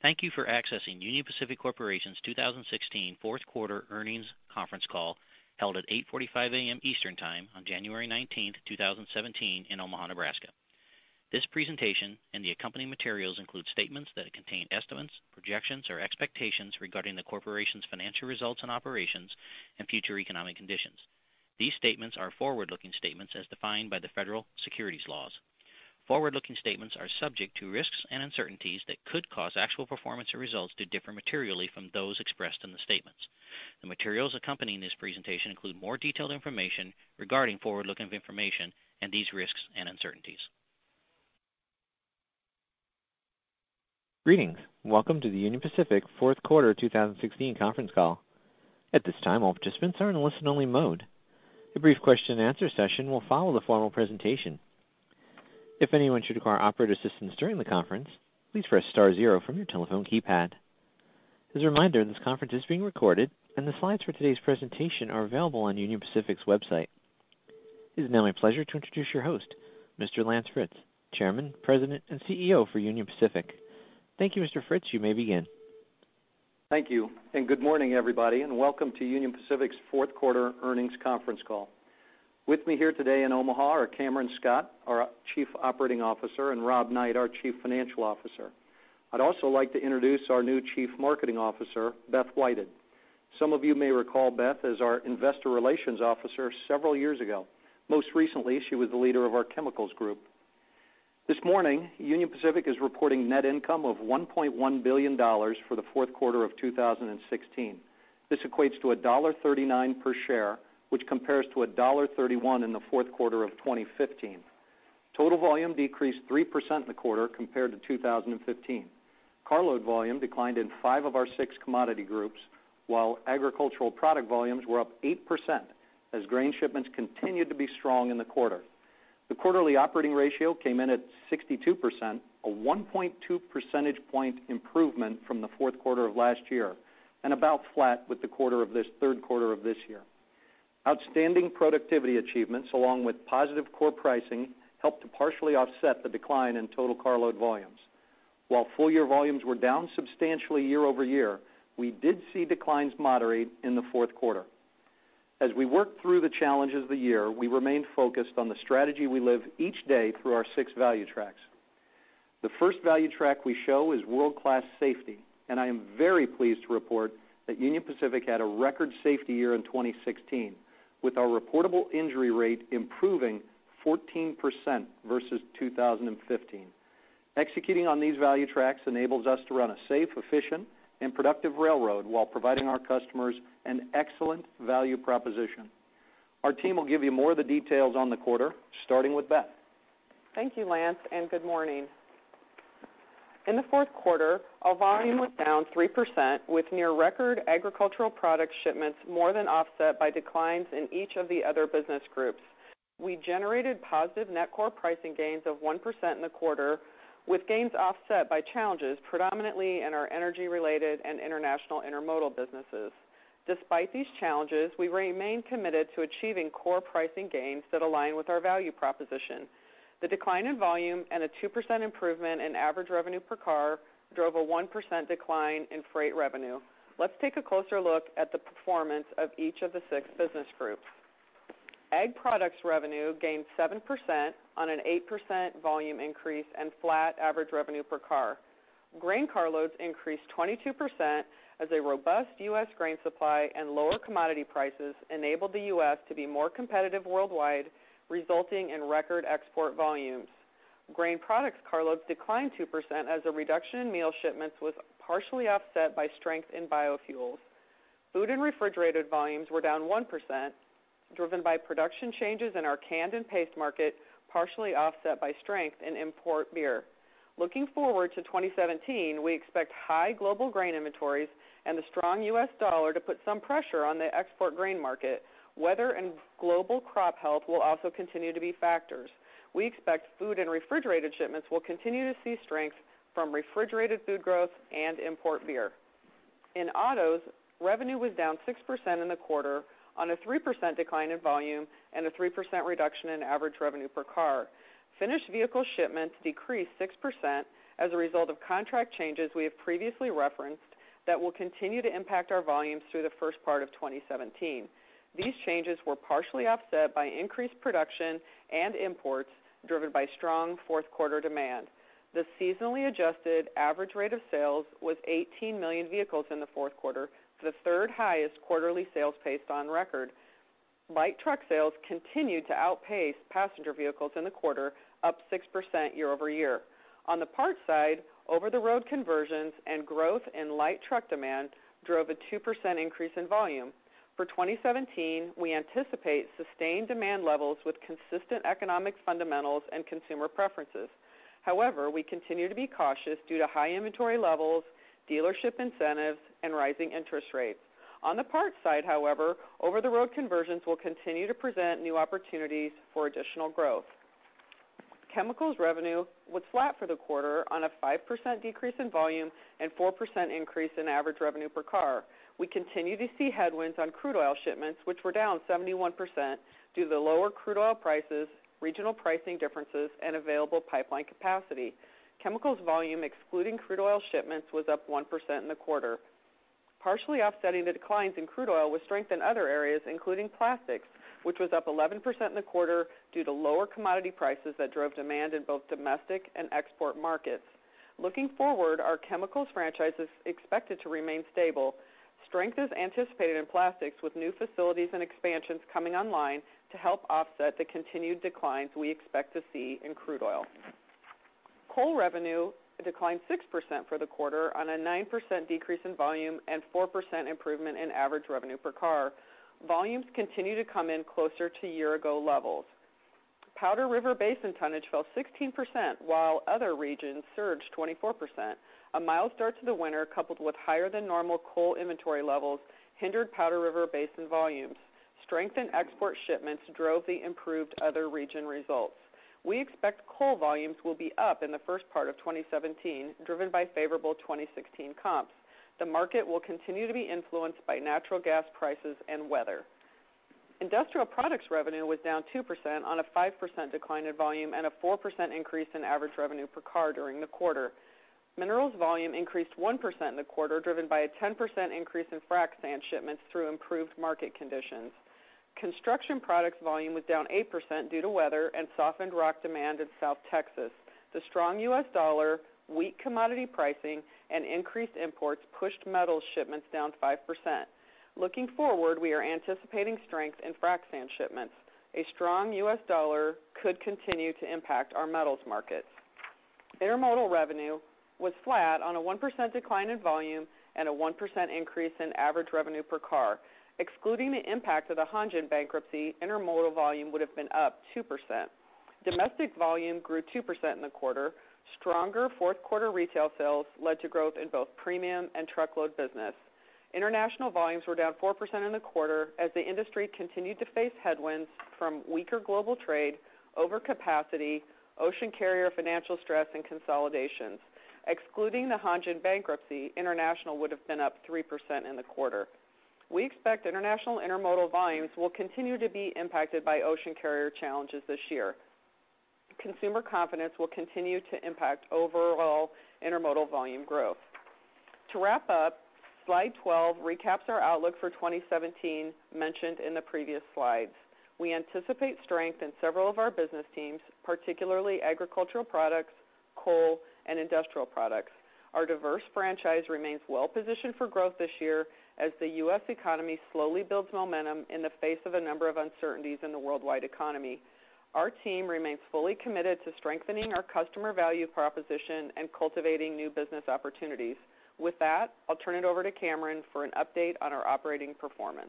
Thank you for accessing Union Pacific Corporation's 2016 fourth quarter earnings conference call held at 8:45 a.m. Eastern Time on January 19, 2017 in Omaha, Nebraska. This presentation and the accompanying materials include statements that contain estimates, projections, or expectations regarding the corporation's financial results and operations and future economic conditions. These statements are forward-looking statements as defined by the federal securities laws. Forward-looking statements are subject to risks and uncertainties that could cause actual performance or results to differ materially from those expressed in the statements. The materials accompanying this presentation include more detailed information regarding forward-looking information and these risks and uncertainties. Greetings. Welcome to the Union Pacific fourth quarter 2016 conference call. At this time, all participants are in listen-only mode. A brief question-and-answer session will follow the formal presentation. If anyone should require operator assistance during the conference, please press star zero from your telephone keypad. As a reminder, this conference is being recorded, and the slides for today's presentation are available on Union Pacific's website. It is now my pleasure to introduce your host, Mr. Lance Fritz, Chairman, President, and CEO for Union Pacific. Thank you, Mr. Fritz. You may begin. Thank you, and good morning, everybody, and welcome to Union Pacific's fourth quarter earnings conference call. With me here today in Omaha are Cameron Scott, our Chief Operating Officer, and Rob Knight, our Chief Financial Officer. I'd also like to introduce our new Chief Marketing Officer, Beth Whited. Some of you may recall Beth as our Investor Relations Officer several years ago. Most recently, she was the leader of our chemicals group. This morning, Union Pacific is reporting net income of $1.1 billion for the fourth quarter of 2016. This equates to $1.39 per share, which compares to $1.31 in the fourth quarter of 2015. Total volume decreased 3% in the quarter compared to 2015. Carload volume declined in 5 of our 6 commodity groups, while agricultural product volumes were up 8% as grain shipments continued to be strong in the quarter. The quarterly operating ratio came in at 62%, a 1.2 percentage point improvement from the fourth quarter of last year, and about flat with the third quarter of this year. Outstanding productivity achievements, along with positive core pricing, helped to partially offset the decline in total carload volumes. While full-year volumes were down substantially year over year, we did see declines moderate in the fourth quarter. As we work through the challenges of the year, we remain focused on the strategy we live each day through our 6 value tracks. The first value track we show is world-class safety, and I am very pleased to report that Union Pacific had a record safety year in 2016, with our reportable injury rate improving 14% versus 2015. Executing on these value tracks enables us to run a safe, efficient, and productive railroad while providing our customers an excellent value proposition. Our team will give you more of the details on the quarter, starting with Beth. Thank you, Lance, and good morning. In the fourth quarter, our volume was down 3%, with near-record agricultural product shipments more than offset by declines in each of the other business groups. We generated positive net core pricing gains of 1% in the quarter, with gains offset by challenges predominantly in our energy-related and international intermodal businesses. Despite these challenges, we remain committed to achieving core pricing gains that align with our value proposition. The decline in volume and a 2% improvement in average revenue per car drove a 1% decline in freight revenue. Let's take a closer look at the performance of each of the 6 business groups. Ag products revenue gained 7% on an 8% volume increase and flat average revenue per car. Grain carloads increased 22% as a robust U.S. grain supply and lower commodity prices enabled the U.S. to be more competitive worldwide, resulting in record export volumes. Grain products carloads declined 2% as a reduction in meal shipments was partially offset by strength in biofuels. Food and refrigerated volumes were down 1%, driven by production changes in our canned and paste market, partially offset by strength in import beer. Looking forward to 2017, we expect high global grain inventories and the strong U.S. dollar to put some pressure on the export grain market. Weather and global crop health will also continue to be factors. We expect food and refrigerated shipments will continue to see strength from refrigerated food growth and import beer. In autos, revenue was down 6% in the quarter on a 3% decline in volume and a 3% reduction in average revenue per car. Finished vehicle shipments decreased 6% as a result of contract changes we have previously referenced that will continue to impact our volumes through the first part of 2017. These changes were partially offset by increased production and imports driven by strong fourth quarter demand. The seasonally adjusted average rate of sales was 18 million vehicles in the fourth quarter, the third highest quarterly sales pace on record. Light truck sales continued to outpace passenger vehicles in the quarter, up 6% year over year. On the parts side, over-the-road conversions and growth in light truck demand drove a 2% increase in volume. For 2017, we anticipate sustained demand levels with consistent economic fundamentals and consumer preferences. However, we continue to be cautious due to high inventory levels, dealership incentives, and rising interest rates. On the parts side, however, over-the-road conversions will continue to present new opportunities for additional growth. Chemicals revenue was flat for the quarter on a 5% decrease in volume and 4% increase in average revenue per car. We continue to see headwinds on crude oil shipments, which were down 71% due to the lower crude oil prices, regional pricing differences, and available pipeline capacity. Chemicals volume, excluding crude oil shipments, was up 1% in the quarter. Partially offsetting the declines in crude oil was strength in other areas, including plastics, which was up 11% in the quarter due to lower commodity prices that drove demand in both domestic and export markets. Looking forward, our chemicals franchise is expected to remain stable. Strength is anticipated in plastics, with new facilities and expansions coming online to help offset the continued declines we expect to see in crude oil. Coal revenue declined 6% for the quarter on a 9% decrease in volume and 4% improvement in average revenue per car. Volumes continue to come in closer to year-ago levels. Powder River Basin tonnage fell 16%, while other regions surged 24%. A mild start to the winter, coupled with higher-than-normal coal inventory levels, hindered Powder River Basin volumes. Strength in export shipments drove the improved other region results. We expect coal volumes will be up in the first part of 2017, driven by favorable 2016 comps. The market will continue to be influenced by natural gas prices and weather. Industrial products revenue was down 2% on a 5% decline in volume and a 4% increase in average revenue per car during the quarter. Minerals volume increased 1% in the quarter, driven by a 10% increase in frac sand shipments through improved market conditions. Construction products volume was down 8% due to weather and softened rock demand in South Texas. The strong U.S. dollar, weak commodity pricing, and increased imports pushed metals shipments down 5%. Looking forward, we are anticipating strength in frac sand shipments. A strong U.S. dollar could continue to impact our metals markets. Intermodal revenue was flat on a 1% decline in volume and a 1% increase in average revenue per car. Excluding the impact of the Hanjin bankruptcy, intermodal volume would have been up 2%. Domestic volume grew 2% in the quarter. Stronger fourth quarter retail sales led to growth in both premium and truckload business. International volumes were down 4% in the quarter as the industry continued to face headwinds from weaker global trade, overcapacity, ocean carrier financial stress, and consolidations. Excluding the Hanjin bankruptcy, international would have been up 3% in the quarter. We expect international intermodal volumes will continue to be impacted by ocean carrier challenges this year. Consumer confidence will continue to impact overall intermodal volume growth. To wrap up, Slide 12 recaps our outlook for 2017 mentioned in the previous slides. We anticipate strength in several of our business teams, particularly agricultural products, coal, and industrial products. Our diverse franchise remains well-positioned for growth this year as the U.S. economy slowly builds momentum in the face of a number of uncertainties in the worldwide economy. Our team remains fully committed to strengthening our customer value proposition and cultivating new business opportunities. With that, I'll turn it over to Cameron for an update on our operating performance.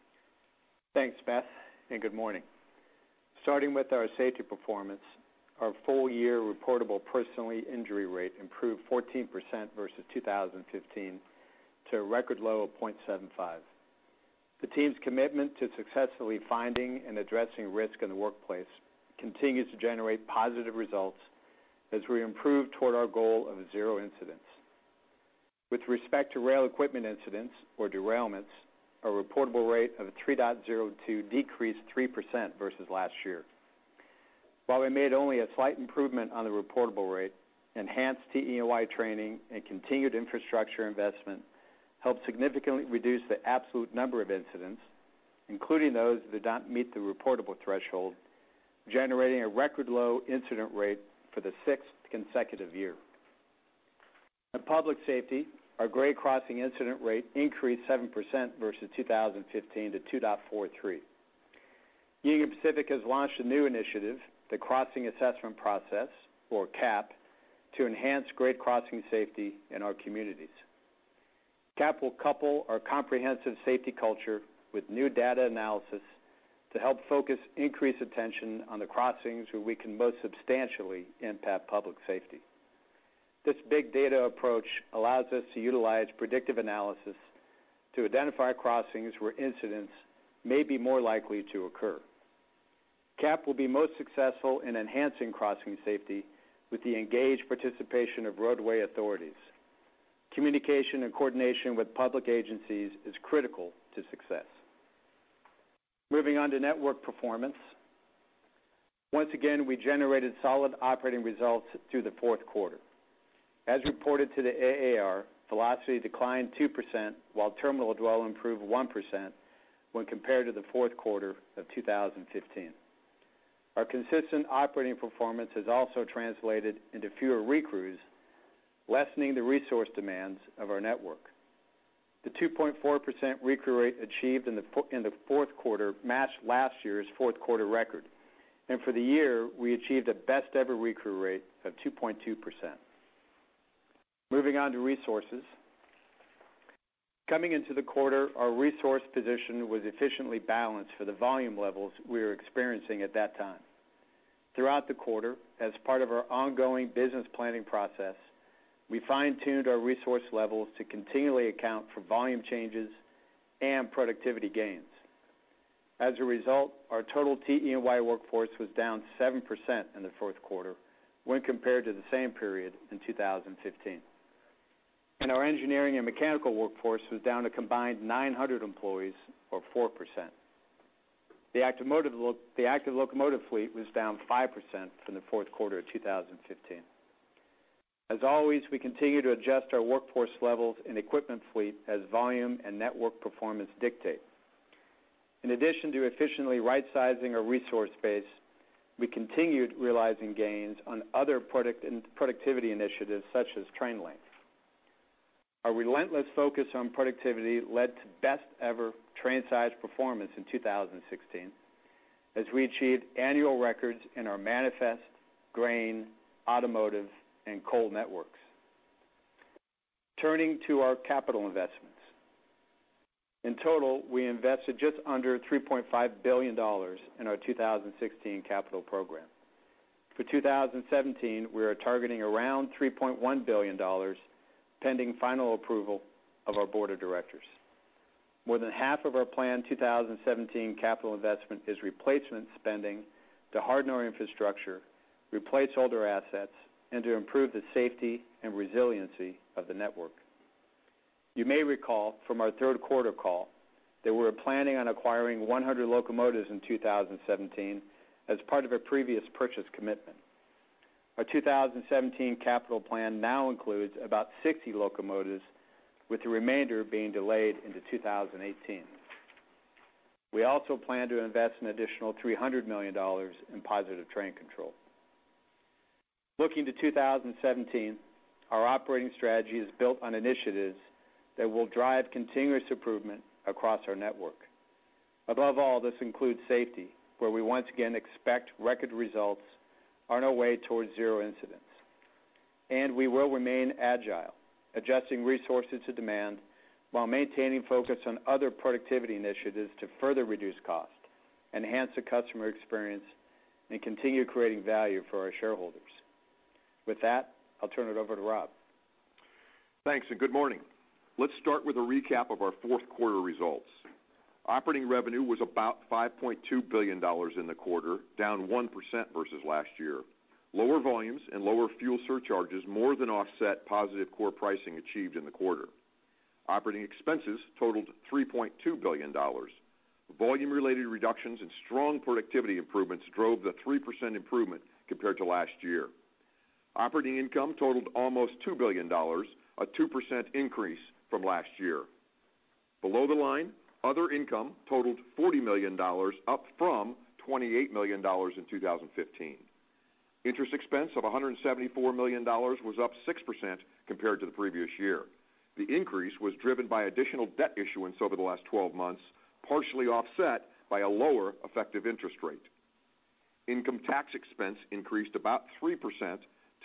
Thanks, Beth, and good morning. Starting with our safety performance, our full-year reportable personal injury rate improved 14% versus 2015 to a record low of 0.75. The team's commitment to successfully finding and addressing risk in the workplace continues to generate positive results as we improve toward our goal of zero incidents. With respect to rail equipment incidents or derailments, our reportable rate of 3.02 decreased 3% versus last year. While we made only a slight improvement on the reportable rate, enhanced TE&Y training, and continued infrastructure investment helped significantly reduce the absolute number of incidents, including those that did not meet the reportable threshold, generating a record low incident rate for the 6th consecutive year. In public safety, our grade crossing incident rate increased 7% versus 2015 to 2.43. Union Pacific has launched a new initiative, the Crossing Assessment Process, or CAP, to enhance grade crossing safety in our communities. CAP will couple our comprehensive safety culture with new data analysis to help focus increased attention on the crossings where we can most substantially impact public safety. This big data approach allows us to utilize predictive analysis to identify crossings where incidents may be more likely to occur. CAP will be most successful in enhancing crossing safety with the engaged participation of roadway authorities. Communication and coordination with public agencies is critical to success. Moving on to network performance. Once again, we generated solid operating results through the fourth quarter. As reported to the AAR, velocity declined 2%, while terminal dwell improved 1% when compared to the fourth quarter of 2015. Our consistent operating performance has also translated into fewer recrews, lessening the resource demands of our network. The 2.4% recrew rate achieved in the fourth quarter matched last year's fourth quarter record, and for the year, we achieved a best-ever recrew rate of 2.2%. Moving on to resources. Coming into the quarter, our resource position was efficiently balanced for the volume levels we were experiencing at that time. Throughout the quarter, as part of our ongoing business planning process, we fine-tuned our resource levels to continually account for volume changes and productivity gains. As a result, our total TE&Y workforce was down 7% in the fourth quarter when compared to the same period in 2015. And our engineering and mechanical workforce was down a combined 900 employees, or 4%. The active locomotive fleet was down 5% from the fourth quarter of 2015. As always, we continue to adjust our workforce levels and equipment fleet as volume and network performance dictate. In addition to efficiently right-sizing our resource base, we continued realizing gains on other productivity initiatives such as train length. Our relentless focus on productivity led to best-ever train size performance in 2016, as we achieved annual records in our manifest, grain, automotive, and coal networks. Turning to our capital investments. In total, we invested just under $3.5 billion in our 2016 capital program. For 2017, we are targeting around $3.1 billion, pending final approval of our board of directors. More than half of our planned 2017 capital investment is replacement spending to harden our infrastructure, replace older assets, and to improve the safety and resiliency of the network. You may recall from our third quarter call that we were planning on acquiring 100 locomotives in 2017 as part of a previous purchase commitment. Our 2017 capital plan now includes about 60 locomotives, with the remainder being delayed into 2018. We also plan to invest an additional $300 million in positive train control. Looking to 2017, our operating strategy is built on initiatives that will drive continuous improvement across our network. Above all, this includes safety, where we once again expect record results on our way towards zero incidents. And we will remain agile, adjusting resources to demand while maintaining focus on other productivity initiatives to further reduce cost, enhance the customer experience, and continue creating value for our shareholders. With that, I'll turn it over to Rob. Thanks, and good morning. Let's start with a recap of our fourth quarter results. Operating revenue was about $5.2 billion in the quarter, down 1% versus last year. Lower volumes and lower fuel surcharges more than offset positive core pricing achieved in the quarter. Operating expenses totaled $3.2 billion. Volume-related reductions and strong productivity improvements drove the 3% improvement compared to last year. Operating income totaled almost $2 billion, a 2% increase from last year. Below the line, other income totaled $40 million, up from $28 million in 2015. Interest expense of $174 million was up 6% compared to the previous year. The increase was driven by additional debt issuance over the last 12 months, partially offset by a lower effective interest rate. Income tax expense increased about 3% to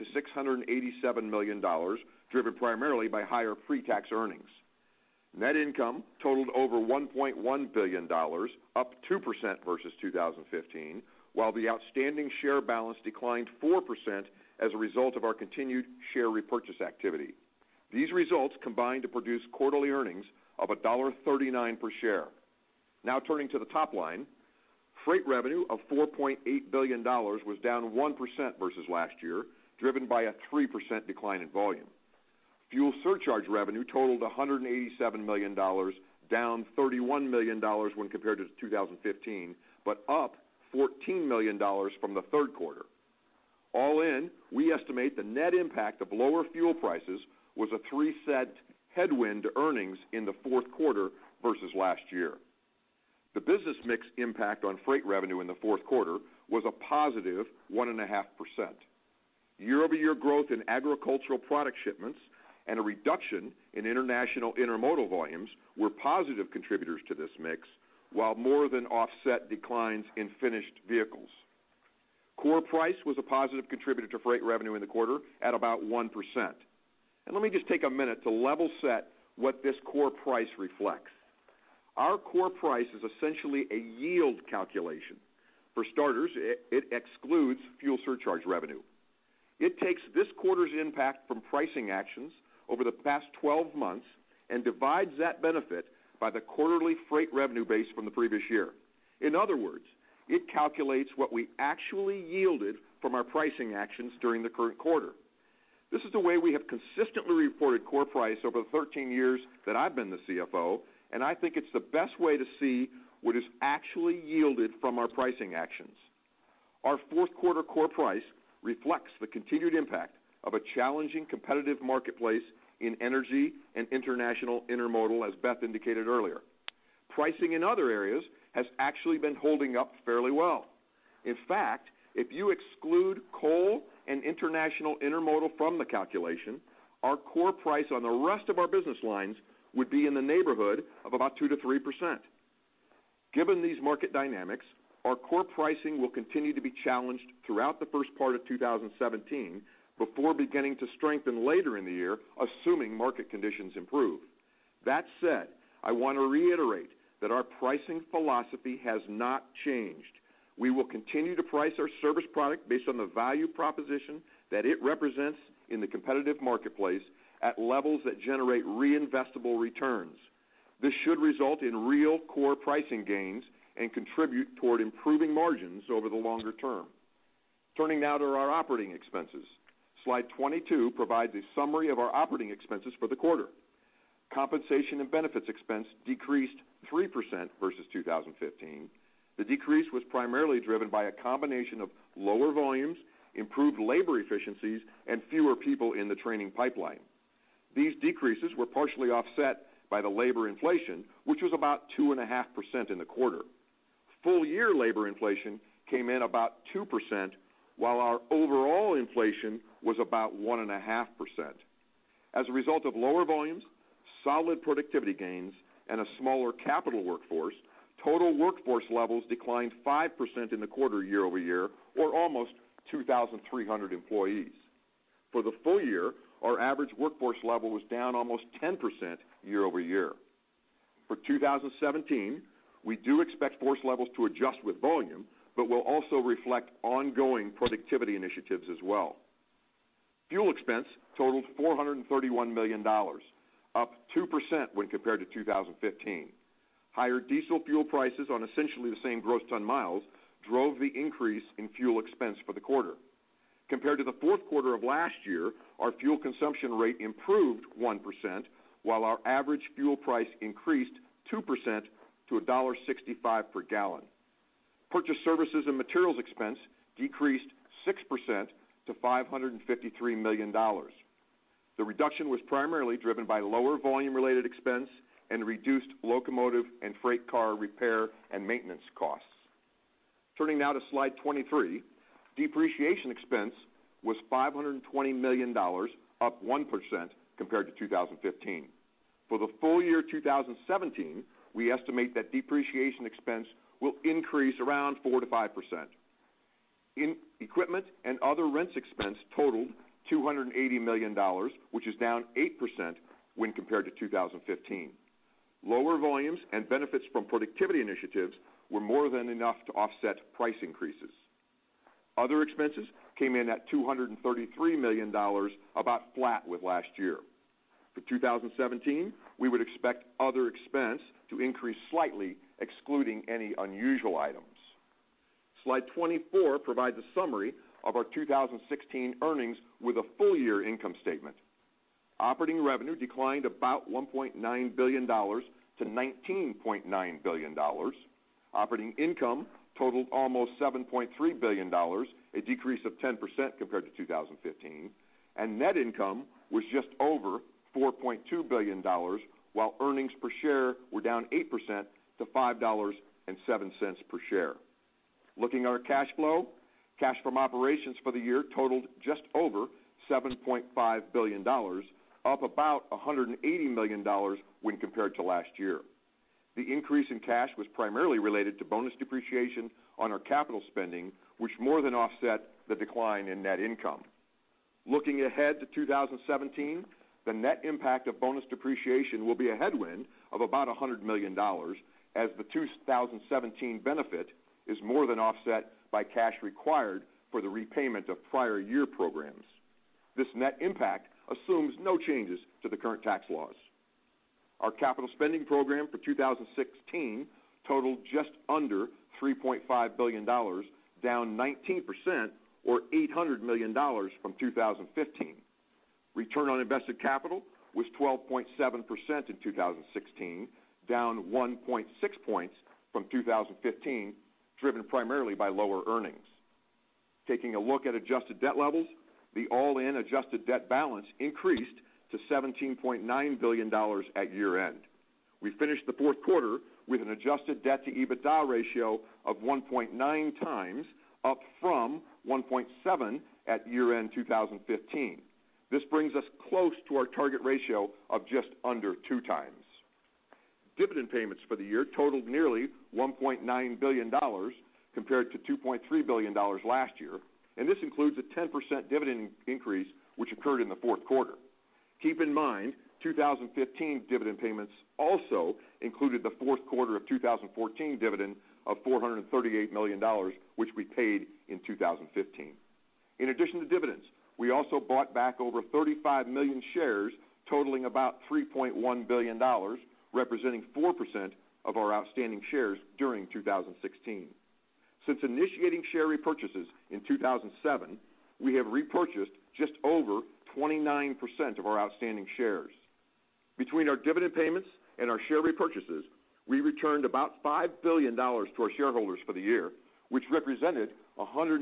$687 million, driven primarily by higher pre-tax earnings. Net income totaled over $1.1 billion, up 2% versus 2015, while the outstanding share balance declined 4% as a result of our continued share repurchase activity. These results combined to produce quarterly earnings of $1.39 per share. Now turning to the top line, freight revenue of $4.8 billion was down 1% versus last year, driven by a 3% decline in volume. Fuel surcharge revenue totaled $187 million, down $31 million when compared to 2015, but up $14 million from the third quarter. All in, we estimate the net impact of lower fuel prices was a 3-cent headwind to earnings in the fourth quarter versus last year. The business mix impact on freight revenue in the fourth quarter was a positive 1.5%. Year-over-year growth in agricultural product shipments and a reduction in international intermodal volumes were positive contributors to this mix, while more than offset declines in finished vehicles. Core price was a positive contributor to freight revenue in the quarter at about 1%. And let me just take a minute to level set what this core price reflects. Our core price is essentially a yield calculation. For starters, it excludes fuel surcharge revenue. It takes this quarter's impact from pricing actions over the past 12 months and divides that benefit by the quarterly freight revenue base from the previous year. In other words, it calculates what we actually yielded from our pricing actions during the current quarter. This is the way we have consistently reported core price over the 13 years that I've been the CFO, and I think it's the best way to see what is actually yielded from our pricing actions. Our fourth quarter core price reflects the continued impact of a challenging competitive marketplace in energy and international intermodal, as Beth indicated earlier. Pricing in other areas has actually been holding up fairly well. In fact, if you exclude coal and international intermodal from the calculation, our core price on the rest of our business lines would be in the neighborhood of about 2 to 3%. Given these market dynamics, our core pricing will continue to be challenged throughout the first part of 2017 before beginning to strengthen later in the year, assuming market conditions improve. That said, I want to reiterate that our pricing philosophy has not changed. We will continue to price our service product based on the value proposition that it represents in the competitive marketplace at levels that generate reinvestable returns. This should result in real core pricing gains and contribute toward improving margins over the longer term. Turning now to our operating expenses. Slide 22 provides a summary of our operating expenses for the quarter. Compensation and benefits expense decreased 3% versus 2015. The decrease was primarily driven by a combination of lower volumes, improved labor efficiencies, and fewer people in the training pipeline. These decreases were partially offset by the labor inflation, which was about 2.5% in the quarter. Full-year labor inflation came in about 2%, while our overall inflation was about 1.5%. As a result of lower volumes, solid productivity gains, and a smaller capital workforce, total workforce levels declined 5% in the quarter year over year, or almost 2,300 employees. For the full year, our average workforce level was down almost 10% year over year. For 2017, we do expect force levels to adjust with volume, but will also reflect ongoing productivity initiatives as well. Fuel expense totaled $431 million, up 2% when compared to 2015. Higher diesel fuel prices on essentially the same gross ton miles drove the increase in fuel expense for the quarter. Compared to the fourth quarter of last year, our fuel consumption rate improved 1%, while our average fuel price increased 2% to $1.65 per gallon. Purchase services and materials expense decreased 6% to $553 million. The reduction was primarily driven by lower volume-related expense and reduced locomotive and freight car repair and maintenance costs. Turning now to slide 23, depreciation expense was $520 million, up 1% compared to 2015. For the full year 2017, we estimate that depreciation expense will increase around 4 to 5%. In equipment and other rents expense totaled $280 million, which is down 8% when compared to 2015. Lower volumes and benefits from productivity initiatives were more than enough to offset price increases. Other expenses came in at $233 million, about flat with last year. For 2017, we would expect other expense to increase slightly, excluding any unusual items. Slide 24 provides a summary of our 2016 earnings with a full-year income statement. Operating revenue declined about $1.9 billion to $19.9 billion. Operating income totaled almost $7.3 billion, a decrease of 10% compared to 2015, and net income was just over $4.2 billion, while earnings per share were down 8% to $5.07 per share. Looking at our cash flow, cash from operations for the year totaled just over $7.5 billion, up about $180 million when compared to last year. The increase in cash was primarily related to bonus depreciation on our capital spending, which more than offset the decline in net income. Looking ahead to 2017, the net impact of bonus depreciation will be a headwind of about $100 million, as the 2017 benefit is more than offset by cash required for the repayment of prior year programs. This net impact assumes no changes to the current tax laws. Our capital spending program for 2016 totaled just under $3.5 billion, down 19% or $800 million from 2015. Return on invested capital was 12.7% in 2016, down 1.6 points from 2015, driven primarily by lower earnings. Taking a look at adjusted debt levels, the all-in adjusted debt balance increased to $17.9 billion at year-end. We finished the fourth quarter with an adjusted debt-to-EBITDA ratio of 1.9 times, up from 1.7 at year-end 2015. This brings us close to our target ratio of just under 2 times. Dividend payments for the year totaled nearly $1.9 billion compared to $2.3 billion last year, and this includes a 10% dividend increase which occurred in the fourth quarter. Keep in mind, 2015 dividend payments also included the fourth quarter of 2014 dividend of $438 million, which we paid in 2015. In addition to dividends, we also bought back over 35 million shares, totaling about $3.1 billion, representing 4% of our outstanding shares during 2016. Since initiating share repurchases in 2007, we have repurchased just over 29% of our outstanding shares. Between our dividend payments and our share repurchases, we returned about $5 billion to our shareholders for the year, which represented 118%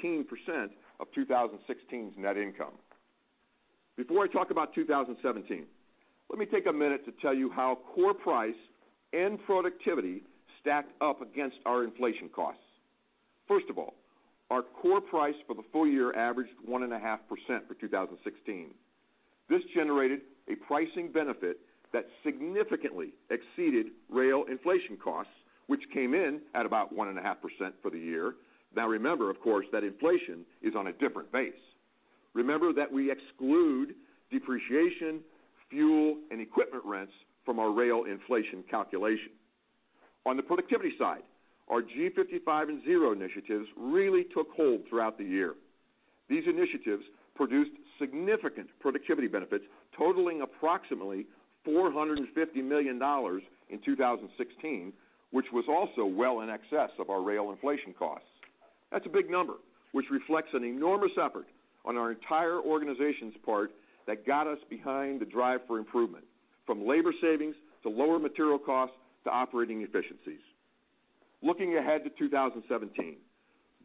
of 2016's net income. Before I talk about 2017, let me take a minute to tell you how core price and productivity stacked up against our inflation costs. First of all, our core price for the full year averaged 1.5% for 2016. This generated a pricing benefit that significantly exceeded rail inflation costs, which came in at about 1.5% for the year. Now remember, of course, that inflation is on a different base. Remember that we exclude depreciation, fuel, and equipment rents from our rail inflation calculation. On the productivity side, our G55 and Zero initiatives really took hold throughout the year. These initiatives produced significant productivity benefits totaling approximately $450 million in 2016, which was also well in excess of our rail inflation costs. That's a big number, which reflects an enormous effort on our entire organization's part that got us behind the drive for improvement, from labor savings to lower material costs to operating efficiencies. Looking ahead to 2017,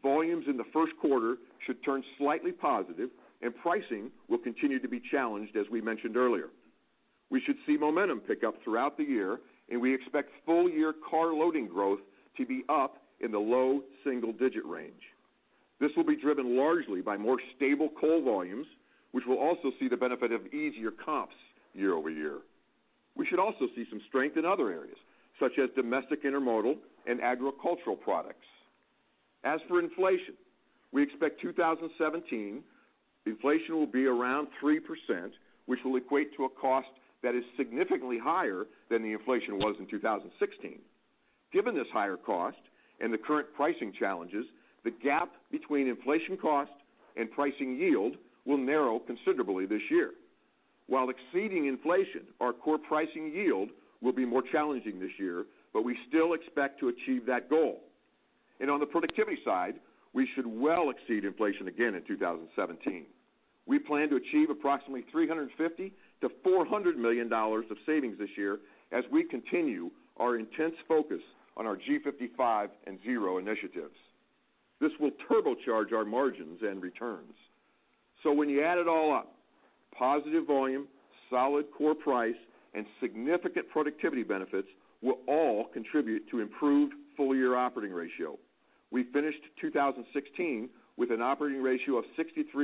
volumes in the first quarter should turn slightly positive, and pricing will continue to be challenged, as we mentioned earlier. We should see momentum pick up throughout the year, and we expect full-year car loading growth to be up in the low single-digit range. This will be driven largely by more stable coal volumes, which will also see the benefit of easier comps year over year. We should also see some strength in other areas, such as domestic intermodal and agricultural products. As for inflation, we expect 2017 inflation will be around 3%, which will equate to a cost that is significantly higher than the inflation was in 2016. Given this higher cost and the current pricing challenges, the gap between inflation cost and pricing yield will narrow considerably this year. While exceeding inflation, our core pricing yield will be more challenging this year, but we still expect to achieve that goal. And on the productivity side, we should well exceed inflation again in 2017. We plan to achieve approximately $350 to $400 million of savings this year as we continue our intense focus on our G55 and Zero initiatives. This will turbocharge our margins and returns. So when you add it all up, positive volume, solid core price, and significant productivity benefits will all contribute to improved full-year operating ratio. We finished 2016 with an operating ratio of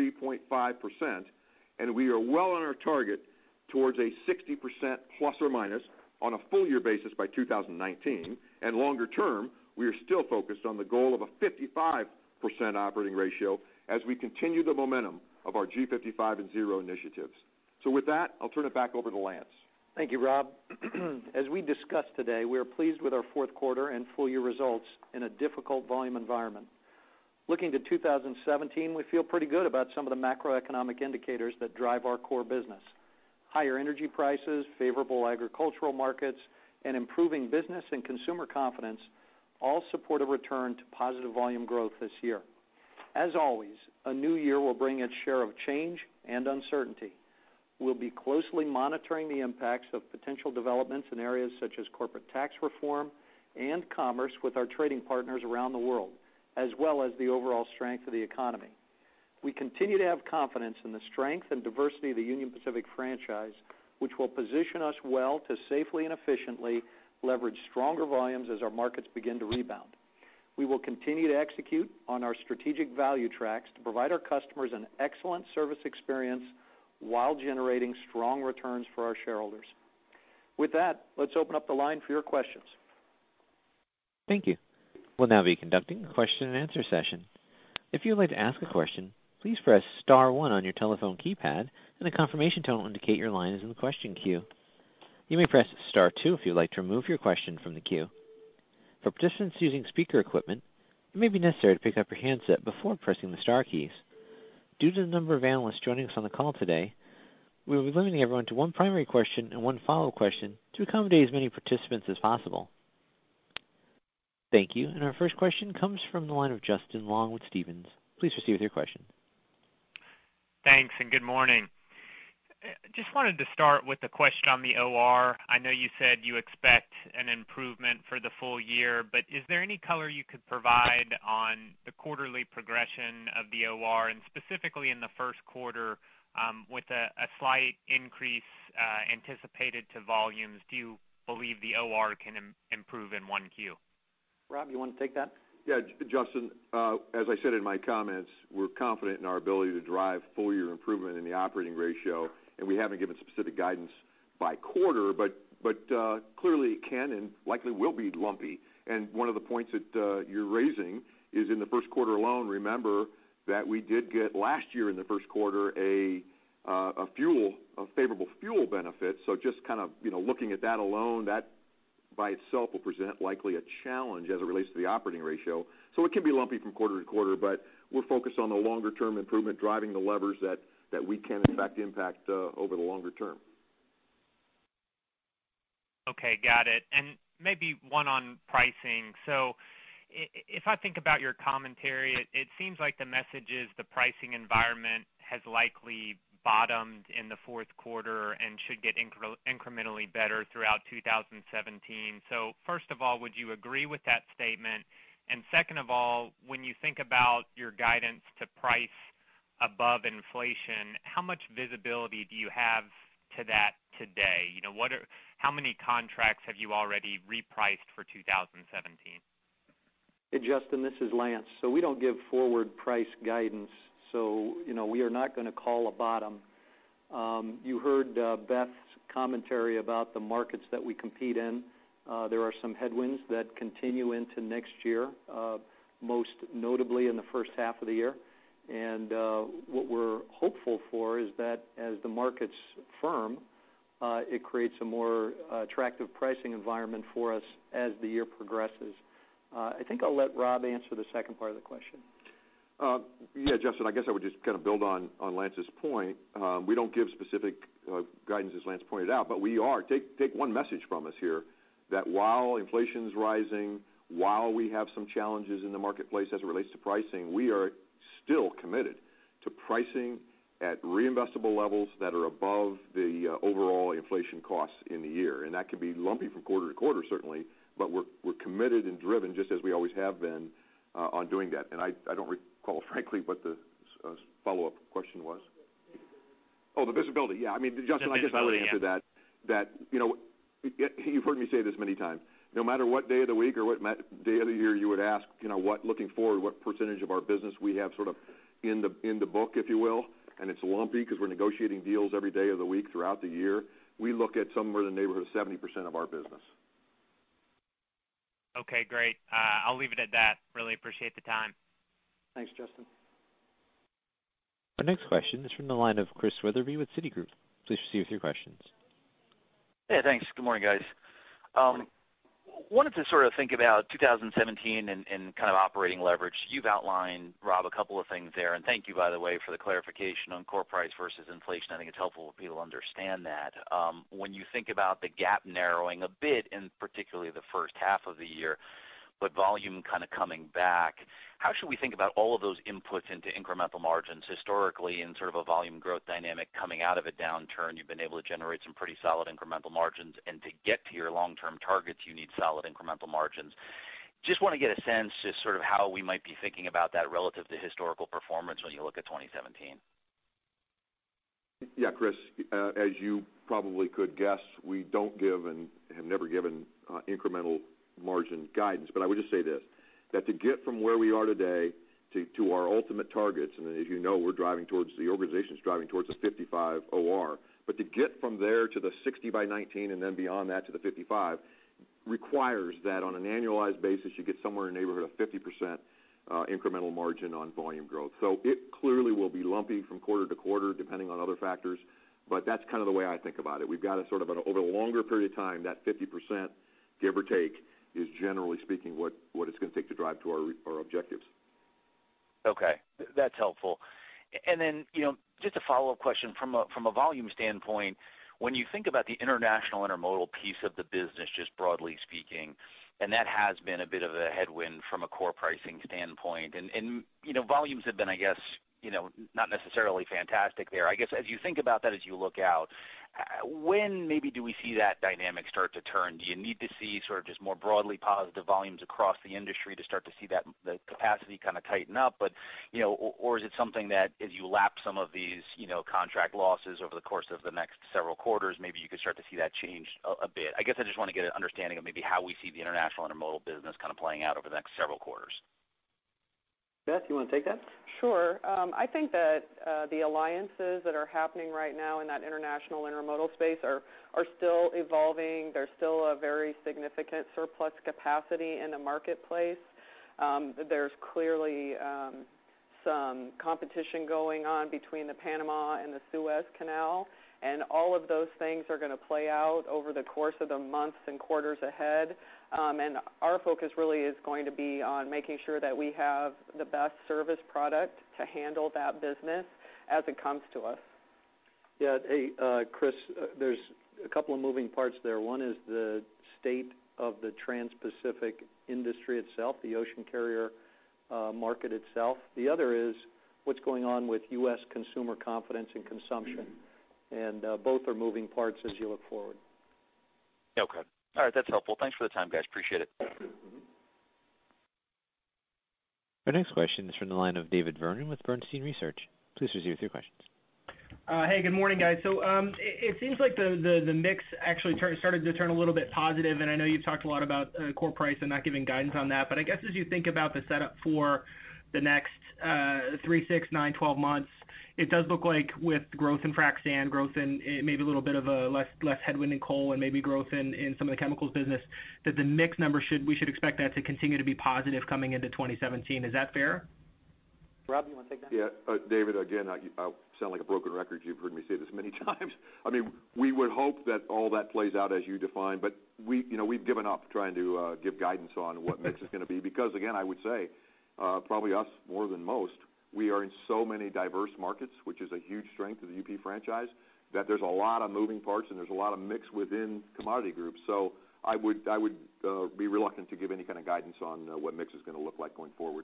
63.5%, and we are well on our target towards a 60% plus or minus on a full-year basis by 2019, and longer term, we are still focused on the goal of a 55% operating ratio as we continue the momentum of our G55 and Zero initiatives. So with that, I'll turn it back over to Lance. Thank you, Rob. As we discussed today, we are pleased with our fourth quarter and full-year results in a difficult volume environment. Looking to 2017, we feel pretty good about some of the macroeconomic indicators that drive our core business. Higher energy prices, favorable agricultural markets, and improving business and consumer confidence all support a return to positive volume growth this year. As always, a new year will bring its share of change and uncertainty. We'll be closely monitoring the impacts of potential developments in areas such as corporate tax reform and commerce with our trading partners around the world, as well as the overall strength of the economy. We continue to have confidence in the strength and diversity of the Union Pacific franchise, which will position us well to safely and efficiently leverage stronger volumes as our markets begin to rebound. We will continue to execute on our strategic value tracks to provide our customers an excellent service experience while generating strong returns for our shareholders. With that, let's open up the line for your questions. Thank you. We'll now be conducting a question and answer session. If you would like to ask a question, please press *1 on your telephone keypad, and a confirmation tone will indicate your line is in the question queue. You may press *2 if you would like to remove your question from the queue. For participants using speaker equipment, it may be necessary to pick up your handset before pressing the star keys. Due to the number of analysts joining us on the call today, we will be limiting everyone to one primary question and one follow-up question to accommodate as many participants as possible. Thank you. And our first question comes from the line of Justin Long with Stephens. Please proceed with your question. Thanks, and good morning. Just wanted to start with a question on the OR. I know you said you expect an improvement for the full year, but is there any color you could provide on the quarterly progression of the OR, and specifically in the first quarter with a slight increase anticipated to volumes? Do you believe the OR can improve in 1Q? Rob, you want to take that? Yeah, Justin, as I said in my comments, we're confident in our ability to drive full-year improvement in the operating ratio, and we haven't given specific guidance by quarter, but clearly it can and likely will be lumpy. And one of the points that you're raising is in the first quarter alone, remember that we did get last year in the first quarter a favorable fuel benefit. So just kind of looking at that alone, that by itself will present likely a challenge as it relates to the operating ratio. So it can be lumpy from quarter to quarter, but we're focused on the longer-term improvement, driving the levers that we can, in fact, impact over the longer term. Okay, got it. And maybe one on pricing. So if I think about your commentary, it seems like the message is the pricing environment has likely bottomed in the fourth quarter and should get incrementally better throughout 2017. So first of all, would you agree with that statement? And second of all, when you think about your guidance to price above inflation, how much visibility do you have to that today? How many contracts have you already repriced for 2017? Hey, Justin, this is Lance. So we don't give forward price guidance, so we are not going to call a bottom. You heard Beth's commentary about the markets that we compete in. There are some headwinds that continue into next year, most notably in the first half of the year. And what we're hopeful for is that as the markets firm, it creates a more attractive pricing environment for us as the year progresses. I think I'll let Rob answer the second part of the question. Yeah, Justin, I guess I would just kind of build on Lance's point. We don't give specific guidance, as Lance pointed out, but we are. Take one message from us here, that while inflation's rising, while we have some challenges in the marketplace as it relates to pricing, we are still committed to pricing at reinvestable levels that are above the overall inflation costs in the year. And that can be lumpy from quarter to quarter, certainly, but we're committed and driven, just as we always have been, on doing that. And I don't recall, frankly, what the follow-up question was. Oh, the visibility. Yeah, I mean, Justin, I guess I would answer that, you've heard me say this many times. No matter what day of the week or what day of the year you would ask, looking forward, what percentage of our business we have sort of in the book, if you will, and it's lumpy because we're negotiating deals every day of the week throughout the year. We look at somewhere in the neighborhood of 70% of our business. Okay, great. I'll leave it at that. Really appreciate the time. Thanks, Justin. Our next question is from the line of Chris Wetherbee with Citigroup. Please proceed with your questions. Hey, thanks. Good morning, guys. Wanted to sort of think about 2017 and kind of operating leverage. You've outlined, Rob, a couple of things there, and thank you, by the way, for the clarification on core price versus inflation. I think it's helpful for people to understand that. When you think about the gap narrowing a bit, in particularly the first half of the year, but volume kind of coming back, how should we think about all of those inputs into incremental margins? Historically, in sort of a volume growth dynamic coming out of a downturn, you've been able to generate some pretty solid incremental margins, and to get to your long-term targets, you need solid incremental margins. Just want to get a sense just sort of how we might be thinking about that relative to historical performance when you look at 2017. Yeah, Chris, as you probably could guess, we don't give and have never given incremental margin guidance, but I would just say this, that to get from where we are today to our ultimate targets, and as you know, the organization's driving towards a 55 OR, but to get from there to the 60 by 19 and then beyond that to the 55 requires that on an annualized basis you get somewhere in the neighborhood of 50% incremental margin on volume growth. So it clearly will be lumpy from quarter to quarter depending on other factors, but that's kind of the way I think about it. We've got to sort of, over a longer period of time, that 50%, give or take, is generally speaking what it's going to take to drive to our objectives. Okay, that's helpful. And then, just a follow-up question from a volume standpoint, when you think about the international intermodal piece of the business, just broadly speaking, and that has been a bit of a headwind from a core pricing standpoint, and volumes have been, I guess, not necessarily fantastic there. I guess as you think about that, as you look out, when maybe do we see that dynamic start to turn? Do you need to see sort of just more broadly positive volumes across the industry to start to see that the capacity kind of tighten up? But or is it something that as you lap some of these contract losses over the course of the next several quarters, maybe you could start to see that change a bit? I guess I just want to get an understanding of maybe how we see the international intermodal business kind of playing out over the next several quarters. Beth, you want to take that? Sure. I think that the alliances that are happening right now in that international intermodal space are still evolving. There's still a very significant surplus capacity in the marketplace. There's clearly some competition going on between the Panama and the Suez Canal, and all of those things are going to play out over the course of the months and quarters ahead. And our focus really is going to be on making sure that we have the best service product to handle that business as it comes to us. Yeah, hey, Chris, there's a couple of moving parts there. One is the state of the Trans-Pacific industry itself, the ocean carrier market itself. The other is what's going on with U.S. consumer confidence and consumption. And both are moving parts as you look forward. Okay. All right, that's helpful. Thanks for the time, guys. Appreciate it. Our next question is from the line of David Vernon with Bernstein Research. Please proceed with your questions. Hey, good morning, guys. So it seems like the mix actually started to turn a little bit positive, and I know you've talked a lot about core price and not giving guidance on that, but I guess as you think about the setup for the next 3, 6, 9, 12 months, it does look like with growth in frac sand, growth in maybe a little bit of a less headwind in coal, and maybe growth in some of the chemicals business, that the mix number we should expect that to continue to be positive coming into 2017. Is that fair? Rob, you want to take that? Yeah, David, again, I sound like a broken record. You've heard me say this many times. I mean, we would hope that all that plays out as you define, but we've given up trying to give guidance on what mix is going to be because, again, I would say probably us more than most, we are in so many diverse markets, which is a huge strength of the UP franchise, that there's a lot of moving parts and there's a lot of mix within commodity groups. So I would be reluctant to give any kind of guidance on what mix is going to look like going forward.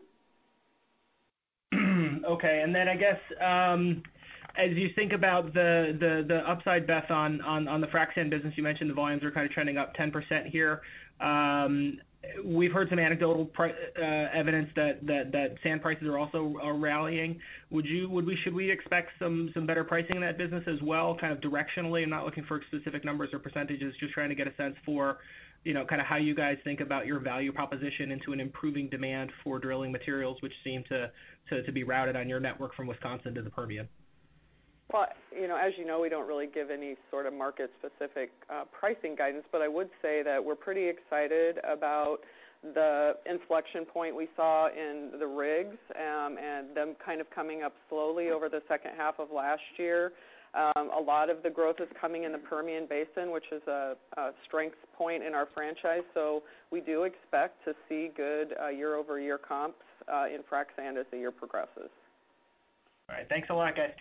Okay, and then I guess as you think about the upside, Beth, on the frac sand business, you mentioned the volumes are kind of trending up 10% here. We've heard some anecdotal evidence that sand prices are also rallying. Should we expect some better pricing in that business as well, kind of directionally? I'm not looking for specific numbers or percentages, just trying to get a sense for kind of how you guys think about your value proposition into an improving demand for drilling materials, which seem to be routed on your network from Wisconsin to the Permian. Well, as you know, we don't really give any sort of market-specific pricing guidance, but I would say that we're pretty excited about the inflection point we saw in the rigs and them kind of coming up slowly over the second half of last year. A lot of the growth is coming in the Permian Basin, which is a strength point in our franchise. So we do expect to see good year-over-year comps in frac sand as the year progresses. All right. Thanks a lot, guys.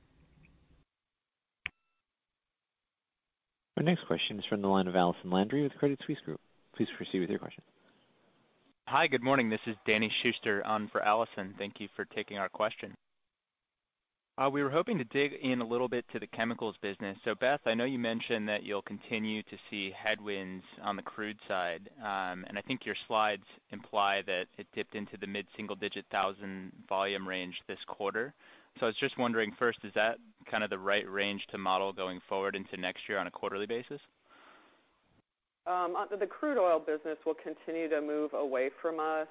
Our next question is from the line of Allison Landry with Credit Suisse Group. Please proceed with your question. Hi, good morning. This is Danny Schuster on for Allison. Thank you for taking our question. We were hoping to dig in a little bit to the chemicals business. So, Beth, I know you mentioned that you'll continue to see headwinds on the crude side, and I think your slides imply that it dipped into the mid-single-digit thousand volume range this quarter. So I was just wondering, first, is that kind of the right range to model going forward into next year on a quarterly basis? The crude oil business will continue to move away from us.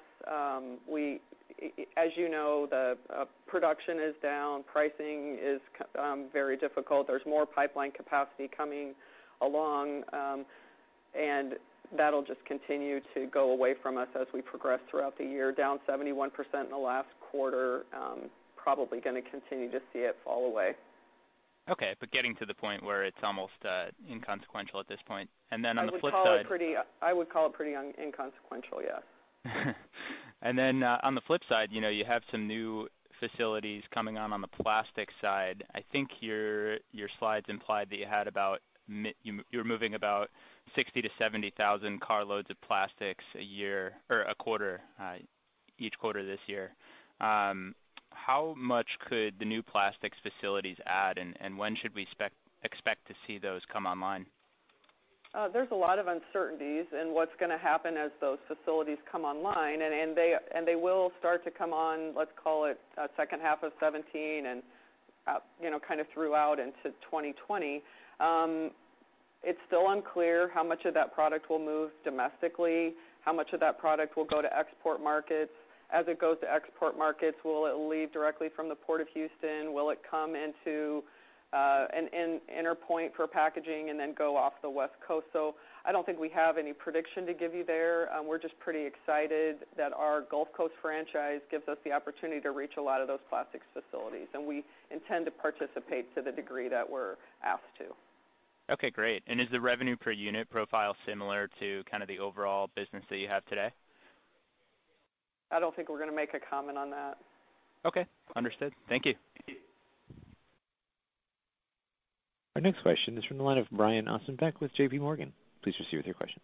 As you know, the production is down, pricing is very difficult. There's more pipeline capacity coming along, and that'll just continue to go away from us as we progress throughout the year. Down 71% in the last quarter, probably going to continue to see it fall away. Okay, but getting to the point where it's almost inconsequential at this point. And then on the flip side, I would call it pretty inconsequential, yes. And then on the flip side, you have some new facilities coming on the plastic side. I think your slides implied that you had you were moving about 60 to 70,000 carloads of plastics a year or a quarter, each quarter this year. How much could the new plastics facilities add, and when should we expect to see those come online? There's a lot of uncertainties in what's going to happen as those facilities come online, and they will start to come on, let's call it second half of 2017 and kind of throughout into 2020. It's still unclear how much of that product will move domestically, how much of that product will go to export markets. As it goes to export markets, will it leave directly from the Port of Houston? Will it come into an inner point for packaging and then go off the West Coast? So I don't think we have any prediction to give you there. We're just pretty excited that our Gulf Coast franchise gives us the opportunity to reach a lot of those plastics facilities, and we intend to participate to the degree that we're asked to. Okay, great. And is the revenue per unit profile similar to kind of the overall business that you have today? I don't think we're going to make a comment on that. Okay, understood. Thank you. Our next question is from the line of Brian Ossenbeck with J.P. Morgan. Please proceed with your questions.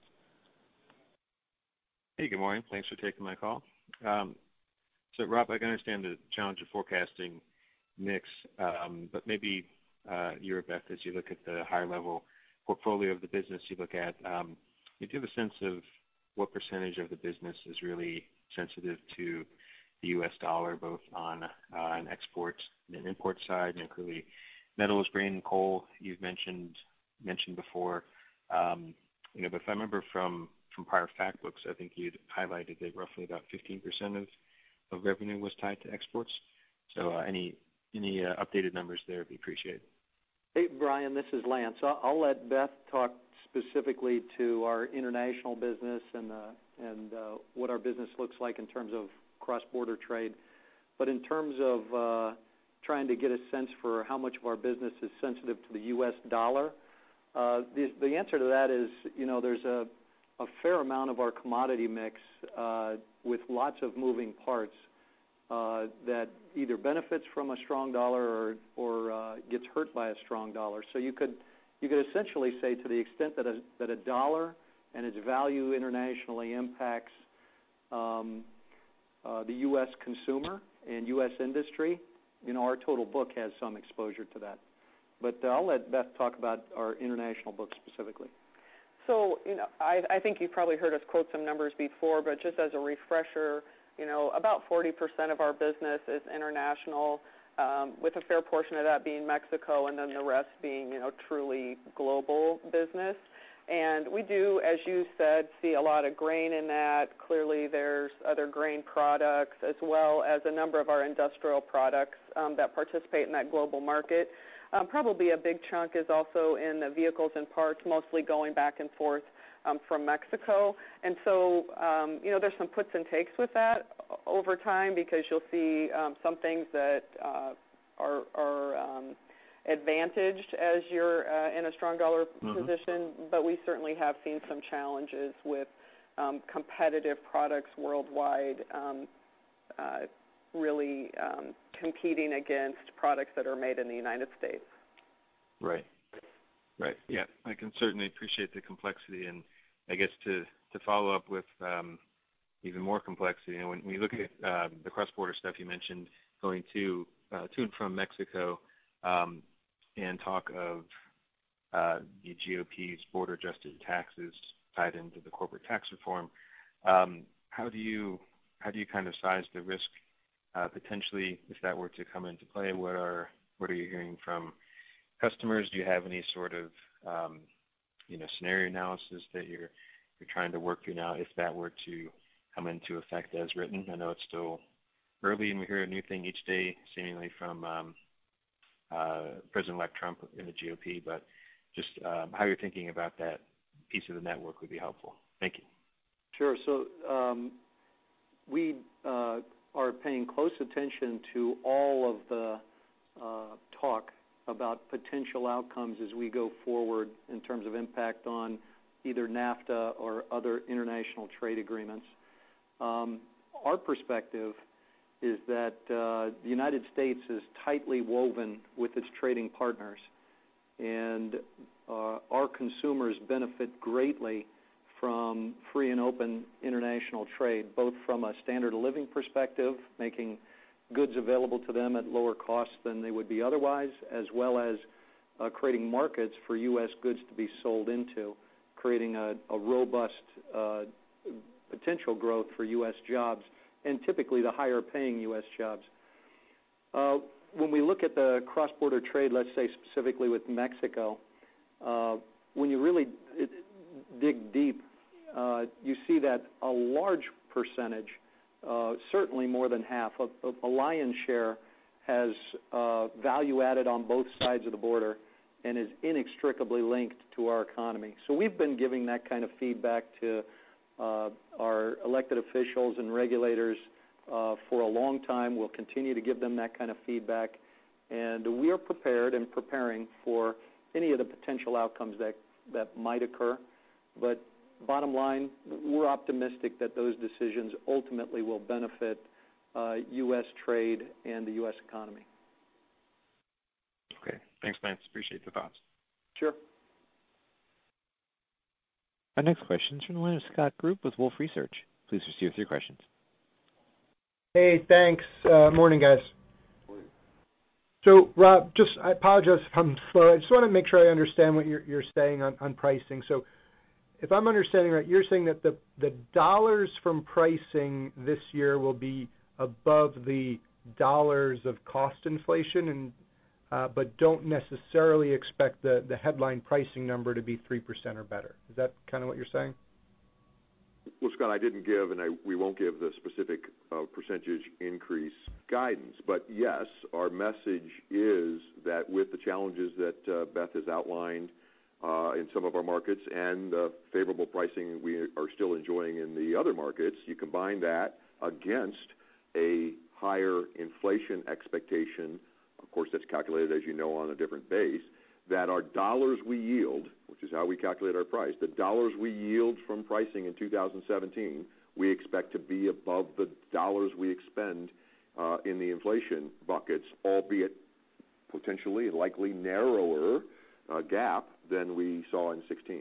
Hey, good morning. Thanks for taking my call. So, Rob, I can understand the challenge of forecasting mix, but maybe you or Beth, as you look at the higher-level portfolio of the business you look at, you do have a sense of what percentage of the business is really sensitive to the U.S. dollar, both on an export and import side, clearly metals, grain, and coal you've mentioned before. But if I remember from prior fact books, I think you'd highlighted that roughly about 15% of revenue was tied to exports. So any updated numbers there would be appreciated. Hey, Brian, this is Lance. I'll let Beth talk specifically to our international business and what our business looks like in terms of cross-border trade. But in terms of trying to get a sense for how much of our business is sensitive to the U.S. dollar, the answer to that is, there's a fair amount of our commodity mix with lots of moving parts that either benefits from a strong dollar or gets hurt by a strong dollar. So you could essentially say, to the extent that a dollar and its value internationally impacts the U.S. consumer and U.S. industry, our total book has some exposure to that. But I'll let Beth talk about our international book specifically. So, I think you've probably heard us quote some numbers before, but just as a refresher, about 40% of our business is international, with a fair portion of that being Mexico, and then the rest being, truly global business. And we do, as you said, see a lot of grain in that. Clearly, there's other grain products, as well as a number of our industrial products that participate in that global market. Probably a big chunk is also in the vehicles and parts, mostly going back and forth from Mexico. And so, there's some puts and takes with that over time, because you'll see some things that are advantaged as you're in a strong dollar position, but we certainly have seen some challenges with competitive products worldwide really competing against products that are made in the United States. Right. Yeah, I can certainly appreciate the complexity, and I guess to follow up with even more complexity, when we look at the cross-border stuff you mentioned, going to and from Mexico, and talk of the GOP's border-adjusted taxes tied into the corporate tax reform, how do you kind of size the risk potentially if that were to come into play? What are you hearing from customers? Do you have any sort of scenario analysis that you're trying to work through now if that were to come into effect as written? I know it's still early, and we hear a new thing each day, seemingly from President-elect Trump in the GOP, but just how you're thinking about that piece of the network would be helpful. Thank you. Sure. So we are paying close attention to all of the talk about potential outcomes as we go forward in terms of impact on either NAFTA or other international trade agreements. Our perspective is that the United States is tightly woven with its trading partners, and our consumers benefit greatly from free and open international trade, both from a standard of living perspective, making goods available to them at lower costs than they would be otherwise, as well as creating markets for U.S. goods to be sold into, creating a robust potential growth for U.S. jobs, and typically the higher-paying U.S. jobs. When we look at the cross-border trade, let's say specifically with Mexico, when you really dig deep, you see that a large percentage, certainly more than half, a lion's share, has value added on both sides of the border and is inextricably linked to our economy. So we've been giving that kind of feedback to our elected officials and regulators for a long time. We'll continue to give them that kind of feedback, and we are prepared and preparing for any of the potential outcomes that might occur. But bottom line, we're optimistic that those decisions ultimately will benefit U.S. trade and the U.S. economy. Okay. Thanks, Lance. Appreciate the thoughts. Sure. Our next question is from the line of Scott Group with Wolfe Research. Please proceed with your questions. Hey, thanks. Morning, guys. Morning. So, Rob, I apologize if I'm slow. I just want to make sure I understand what you're saying on pricing. So, if I'm understanding right, you're saying that the dollars from pricing this year will be above the dollars of cost inflation, but don't necessarily expect the headline pricing number to be 3% or better. Is that kind of what you're saying? Well, Scott, I didn't give, and we won't give the specific percentage increase guidance. But yes, our message is that with the challenges that Beth has outlined in some of our markets and the favorable pricing we are still enjoying in the other markets, you combine that against a higher inflation expectation. Of course, that's calculated, as you know, on a different base, that our dollars we yield, which is how we calculate our price, the dollars we yield from pricing in 2017, we expect to be above the dollars we expend in the inflation buckets, albeit potentially likely narrower gap than we saw in 16.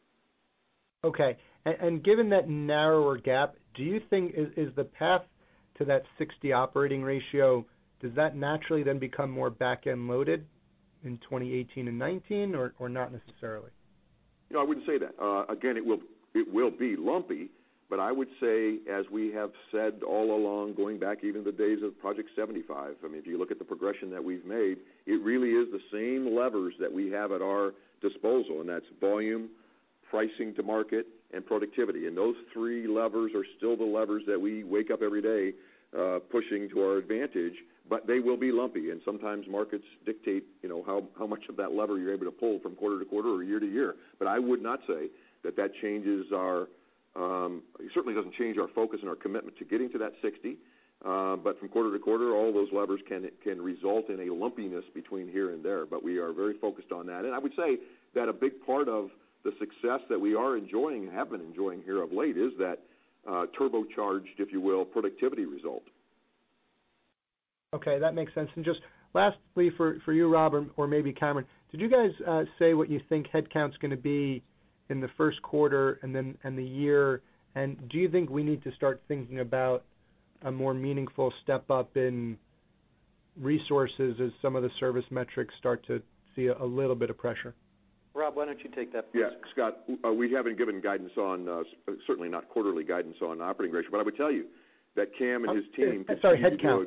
Okay. And given that narrower gap, do you think is the path to that 60 operating ratio, does that naturally then become more back-end loaded in 2018 and 19, or not necessarily? I wouldn't say that. Again, it will be lumpy, but I would say, as we have said all along, going back even the days of Project 75, I mean, if you look at the progression that we've made, it really is the same levers that we have at our disposal, and that's volume, pricing to market, and productivity. And those three levers are still the levers that we wake up every day pushing to our advantage, but they will be lumpy, and sometimes markets dictate, how much of that lever you're able to pull from quarter to quarter or year to year. But I would not say that changes our, it certainly doesn't change our focus and our commitment to getting to that 60. But from quarter to quarter, all those levers can result in a lumpiness between here and there. But we are very focused on that. And I would say that a big part of the success that we are enjoying and have been enjoying here of late is that turbocharged, if you will, productivity result. Okay, that makes sense. And just lastly, for you, Rob, or maybe Cameron, did you guys say what you think headcount's going to be in the first quarter and the year? And do you think we need to start thinking about a more meaningful step up in resources as some of the service metrics start to see a little bit of pressure? Rob, why don't you take that, please? Yeah, Scott, we haven't given guidance on, certainly not quarterly guidance on operating ratio, but I would tell you that Cam and his team... Sorry, headcount.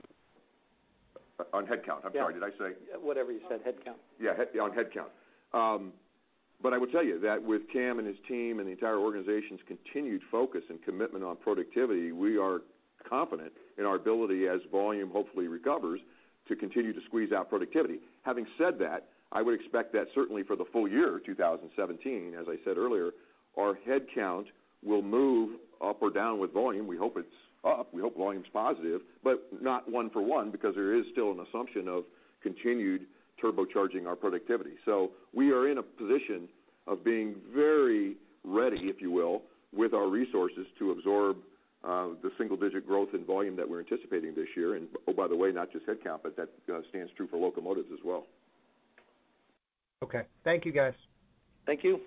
On headcount, sorry, did I say? Whatever you said, headcount. Yeah, on headcount. But I would tell you that with Cam and his team and the entire organization's continued focus and commitment on productivity, we are confident in our ability, as volume hopefully recovers, to continue to squeeze out productivity. Having said that, I would expect that certainly for the full year, 2017, as I said earlier, our headcount will move up or down with volume. We hope it's up. We hope volume's positive, but not one for one, because there is still an assumption of continued turbocharging our productivity. So we are in a position of being very ready, if you will, with our resources to absorb the single-digit growth in volume that we're anticipating this year. And, oh, by the way, not just headcount, but that stands true for locomotives as well. Okay. Thank you, guys. Thank you.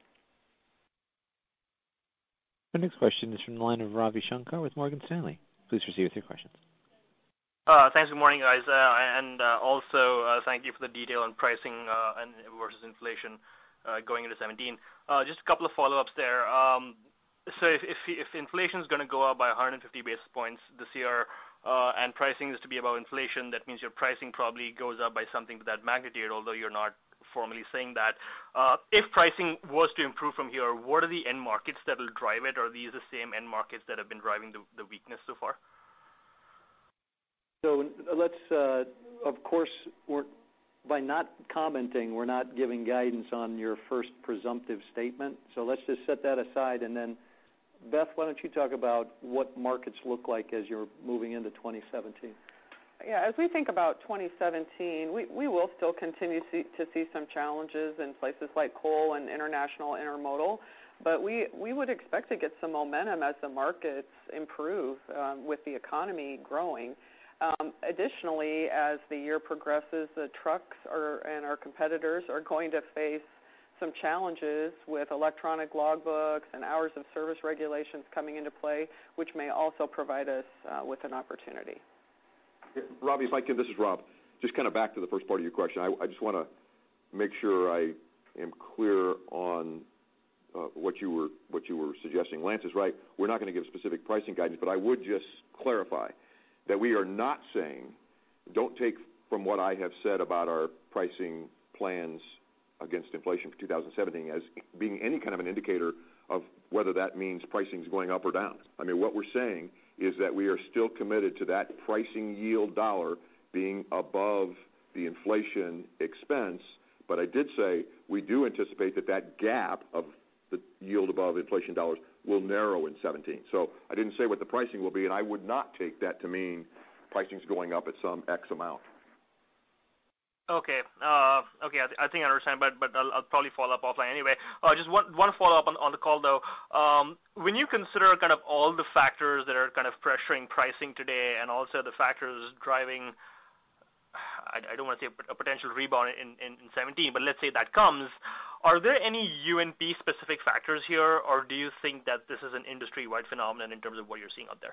Our next question is from the line of Ravi Shankar with Morgan Stanley. Please proceed with your questions. Thanks. Good morning, guys. And also thank you for the detail on pricing and versus inflation going into 17. Just a couple of follow-ups there. So if inflation is going to go up by 150 basis points this year and pricing is to be above inflation, that means your pricing probably goes up by something to that magnitude, although you're not formally saying that. If pricing was to improve from here, what are the end markets that will drive it? Are these the same end markets that have been driving the weakness so far? So let's, of course, by not commenting, we're not giving guidance on your first presumptive statement. So let's just set that aside. And then, Beth, why don't you talk about what markets look like as you're moving into 2017? Yeah, as we think about 2017, we will still continue to see some challenges in places like coal and international intermodal, but we would expect to get some momentum as the markets improve with the economy growing. Additionally, as the year progresses, the trucks and our competitors are going to face some challenges with electronic logbooks and hours of service regulations coming into play, which may also provide us with an opportunity. Robbie, if I can, this is Rob. Just kind of back to the first part of your question. I just want to make sure I am clear on what you were suggesting. Lance is right. We're not going to give specific pricing guidance, but I would just clarify that we are not saying, don't take from what I have said about our pricing plans against inflation for 2017 as being any kind of an indicator of whether that means pricing is going up or down. I mean, what we're saying is that we are still committed to that pricing yield dollar being above the inflation expense, but I did say we do anticipate that gap of the yield above inflation dollars will narrow in 17. So I didn't say what the pricing will be, and I would not take that to mean pricing's going up at some X amount. Okay. I think I understand, but I'll probably follow up offline anyway. Just one follow-up on the call, though. When you consider kind of all the factors that are kind of pressuring pricing today and also the factors driving, I don't want to say a potential rebound in 17, but let's say that comes, are there any UNP-specific factors here, or do you think that this is an industry-wide phenomenon in terms of what you're seeing out there?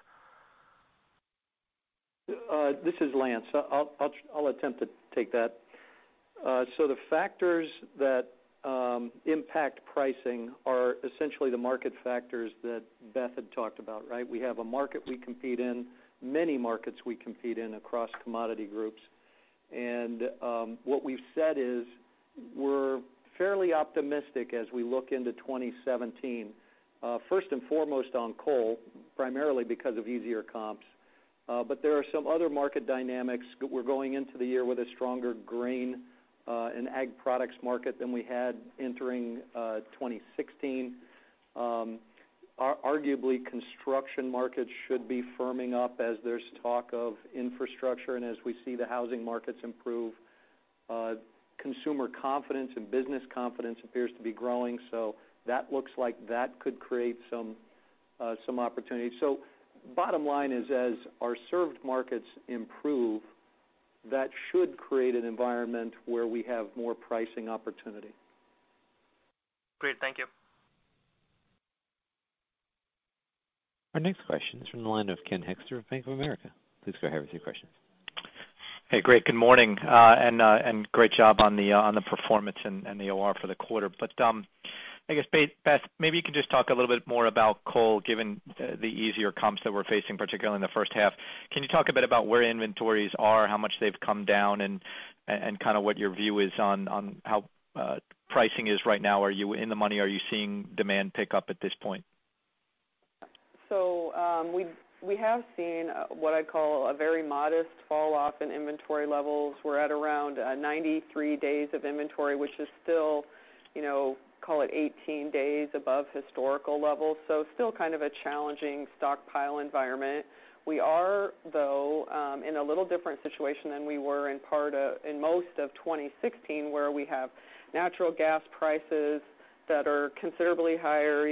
This is Lance. I'll attempt to take that. So the factors that impact pricing are essentially the market factors that Beth had talked about, right? We have a market we compete in, many markets we compete in across commodity groups. And what we've said is we're fairly optimistic as we look into 2017, first and foremost on coal, primarily because of easier comps. But there are some other market dynamics. We're going into the year with a stronger grain and ag products market than we had entering 2016. Arguably, construction markets should be firming up as there's talk of infrastructure and as we see the housing markets improve. Consumer confidence and business confidence appears to be growing, so that looks like that could create some opportunity. So bottom line is, as our served markets improve, that should create an environment where we have more pricing opportunity. Great, thank you. Our next question is from the line of Ken Hoexter of Bank of America. Please go ahead with your questions. Hey, great. Good morning, and great job on the performance and the OR for the quarter. But I guess, Beth, maybe you can just talk a little bit more about coal, given the easier comps that we're facing, particularly in the first half. Can you talk a bit about where inventories are, how much they've come down, and kind of what your view is on how pricing is right now? Are you in the money? Are you seeing demand pick up at this point? So we have seen what I call a very modest fall off in inventory levels. We're at around 93 days of inventory, which is still, call it 18 days above historical levels, so still kind of a challenging stockpile environment. We are, though, in a little different situation than we were in most of 2016, where we have natural gas prices that are considerably higher,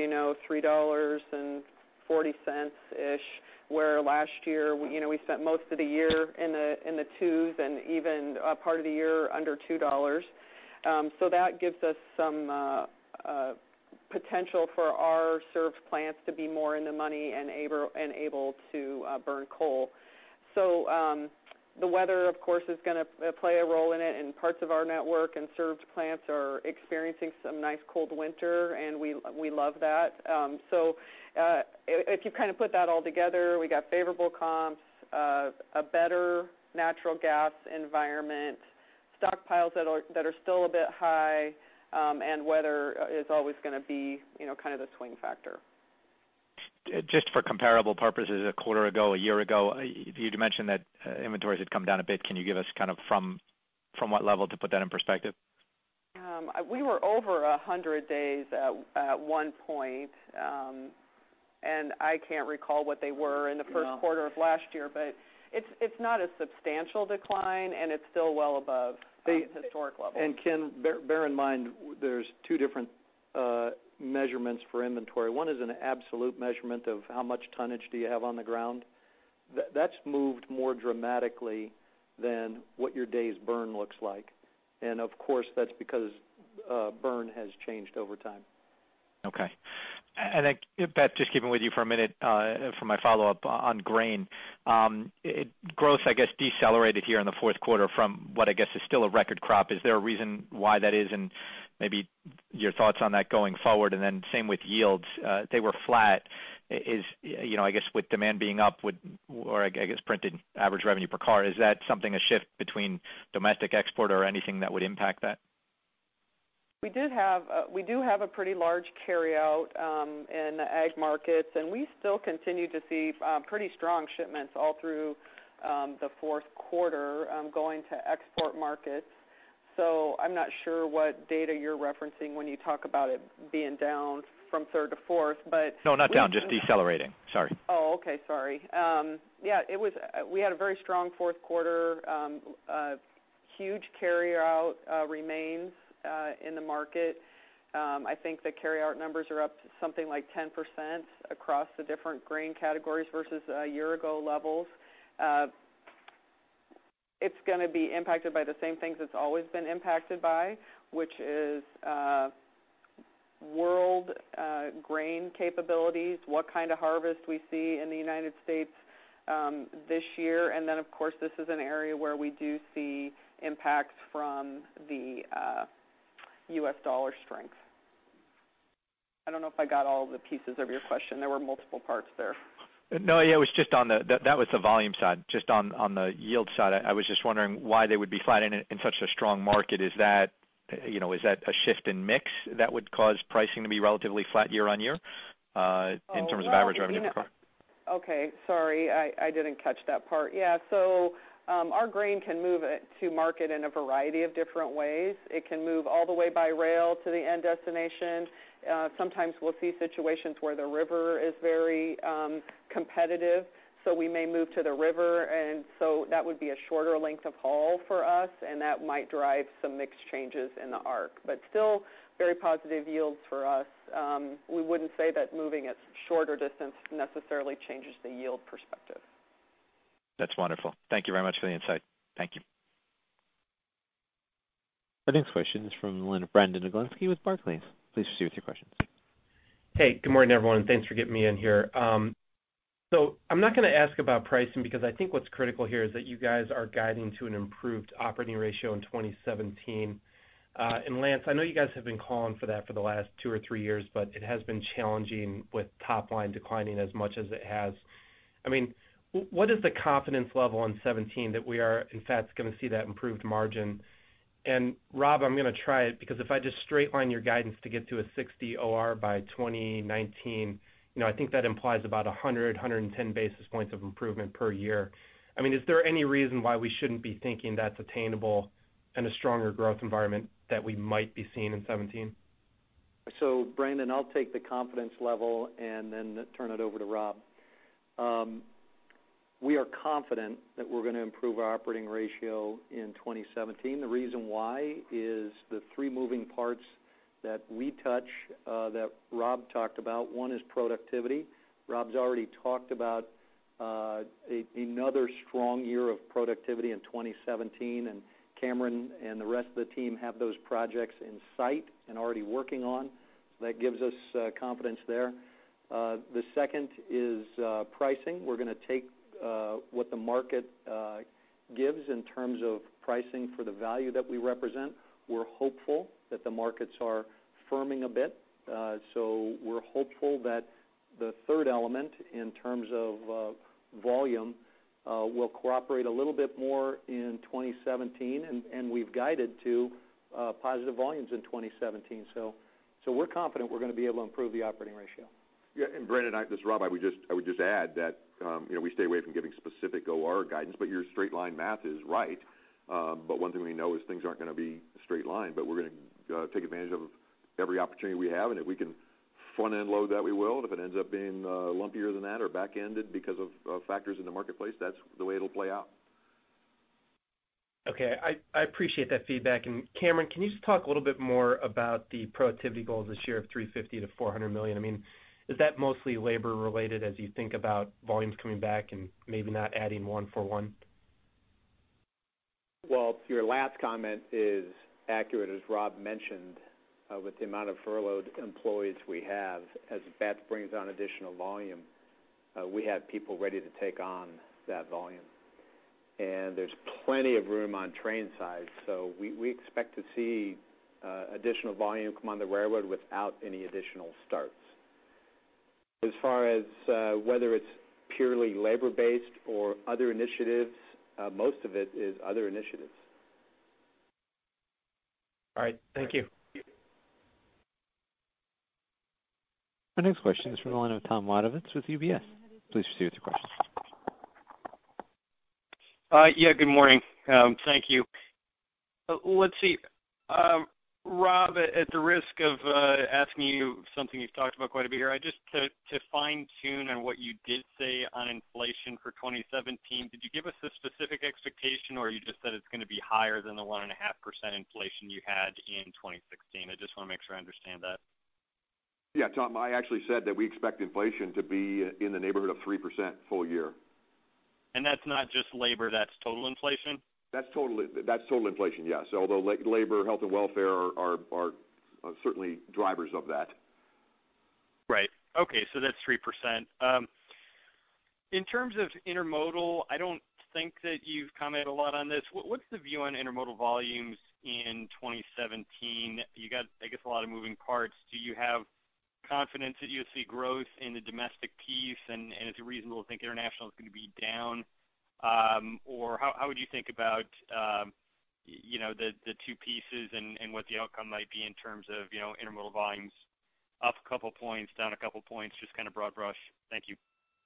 $3.40-ish, where last year, we spent most of the year in the twos and even part of the year under $2. So that gives us some potential for our served plants to be more in the money and able to burn coal. So the weather, of course, is going to play a role in it, and parts of our network and served plants are experiencing some nice cold winter, and we love that. So if you kind of put that all together, we got favorable comps, a better natural gas environment, stockpiles that are still a bit high, and weather is always going to be, kind of the swing factor. Just for comparable purposes, a quarter ago, a year ago, you mentioned that inventories had come down a bit. Can you give us kind of from what level to put that in perspective? We were over 100 days at one point, and I can't recall what they were in the first quarter of last year, but it's not a substantial decline, and it's still well above historic levels. And Ken, bear in mind, there's two different measurements for inventory. One is an absolute measurement of how much tonnage do you have on the ground. That's moved more dramatically than what your day's burn looks like. And, of course, that's because burn has changed over time. Okay. And then, Beth, just keeping with you for a minute for my follow-up on grain. Growth, I guess, decelerated here in the fourth quarter from what I guess is still a record crop. Is there a reason why that is? And maybe your thoughts on that going forward, and then same with yields. They were flat. I guess with demand being up, or I guess printed average revenue per car, is that something, a shift between domestic export or anything that would impact that? We do have a pretty large carryout in the ag markets, and we still continue to see pretty strong shipments all through the fourth quarter going to export markets. So I'm not sure what data you're referencing when you talk about it being down from third to fourth, but no, not down, just decelerating. Sorry. Oh, okay, sorry. It was. We had a very strong fourth quarter. Huge carryout remains in the market. I think the carryout numbers are up something like 10% across the different grain categories versus a year ago levels. It's going to be impacted by the same things it's always been impacted by, which is world grain capabilities, what kind of harvest we see in the United States this year, and then, of course, this is an area where we do see impacts from the U.S. dollar strength. I don't know if I got all the pieces of your question. There were multiple parts there. No, yeah, it was just on that was the volume side. Just on the yield side, I was just wondering why they would be flat in such a strong market. Is that a shift in mix that would cause pricing to be relatively flat year on year in terms of average revenue per car? Okay, sorry, I didn't catch that part. Yeah, so our grain can move it to market in a variety of different ways. It can move all the way by rail to the end destination. Sometimes we'll see situations where the river is very competitive, so we may move to the river, and so that would be a shorter length of haul for us, and that might drive some mix changes in the ARC. But still very positive yields for us. We wouldn't say that moving at shorter distance necessarily changes the yield perspective. That's wonderful. Thank you very much for the insight. Thank you. Our next question is from the line of Brandon Oglenski with Barclays. Please proceed with your questions. Hey, good morning, everyone, and thanks for getting me in here. So I'm not going to ask about pricing because I think what's critical here is that you guys are guiding to an improved operating ratio in 2017. And Lance, I know you guys have been calling for that for the last 2 or 3 years, but it has been challenging with top line declining as much as it has. I mean, what is the confidence level in 17 that we are, in fact, going to see that improved margin? And Rob, I'm going to try it because if I just straight line your guidance to get to a 60 OR by 2019, I think that implies about 110 basis points of improvement per year. I mean, is there any reason why we shouldn't be thinking that's attainable in a stronger growth environment that we might be seeing in 17? So, Brandon, I'll take the confidence level and then turn it over to Rob. We are confident that we're going to improve our operating ratio in 2017. The reason why is the 3 moving parts that we touch that Rob talked about. One is productivity. Rob's already talked about another strong year of productivity in 2017, and Cameron and the rest of the team have those projects in sight and already working on. So that gives us confidence there. The second is pricing. We're going to take what the market gives in terms of pricing for the value that we represent. We're hopeful that the markets are firming a bit. So we're hopeful that the third element in terms of volume will cooperate a little bit more in 2017, and we've guided to positive volumes in 2017. So we're confident we're going to be able to improve the operating ratio. Yeah, and Brandon, this is Rob. I would just add that we stay away from giving specific OR guidance, but your straight line math is right. But one thing we know is things aren't going to be straight line, but we're going to take advantage of every opportunity we have, and if we can front end load that, we will. And if it ends up being lumpier than that or back ended because of factors in the marketplace, that's the way it'll play out. Okay, I appreciate that feedback. And Cameron, can you just talk a little bit more about the productivity goals this year of $350 to $400 million? I mean, is that mostly labor related as you think about volumes coming back and maybe not adding one for one? Well, your last comment is accurate, as Rob mentioned, with the amount of furloughed employees we have. As Beth brings on additional volume, we have people ready to take on that volume. And there's plenty of room on train side, so we expect to see additional volume come on the railroad without any additional starts. As far as whether it's purely labor-based or other initiatives, most of it is other initiatives. All right. Thank you. Our next question is from the line of Tom Wadewitz with UBS. Please proceed with your question. Yeah, good morning. Thank you. Let's see. Rob, at the risk of asking you something you've talked about quite a bit here, just to fine-tune on what you did say on inflation for 2017, did you give us a specific expectation, or you just said it's going to be higher than the 1.5% inflation you had in 2016? I just want to make sure I understand that. Yeah, Tom, I actually said that we expect inflation to be in the neighborhood of 3% full year. And that's not just labor, that's total inflation? That's total inflation, yes. Although labor, health, and welfare are certainly drivers of that. Right. Okay, so that's 3%. In terms of intermodal, I don't think that you've commented a lot on this. What's the view on intermodal volumes in 2017? You got, I guess, a lot of moving parts. Do you have confidence that you'll see growth in the domestic piece, and is it reasonable to think international is going to be down? Or how would you think about the two pieces and what the outcome might be in terms of intermodal volumes up a couple points, down a couple points, just kind of broad brush? Thank you.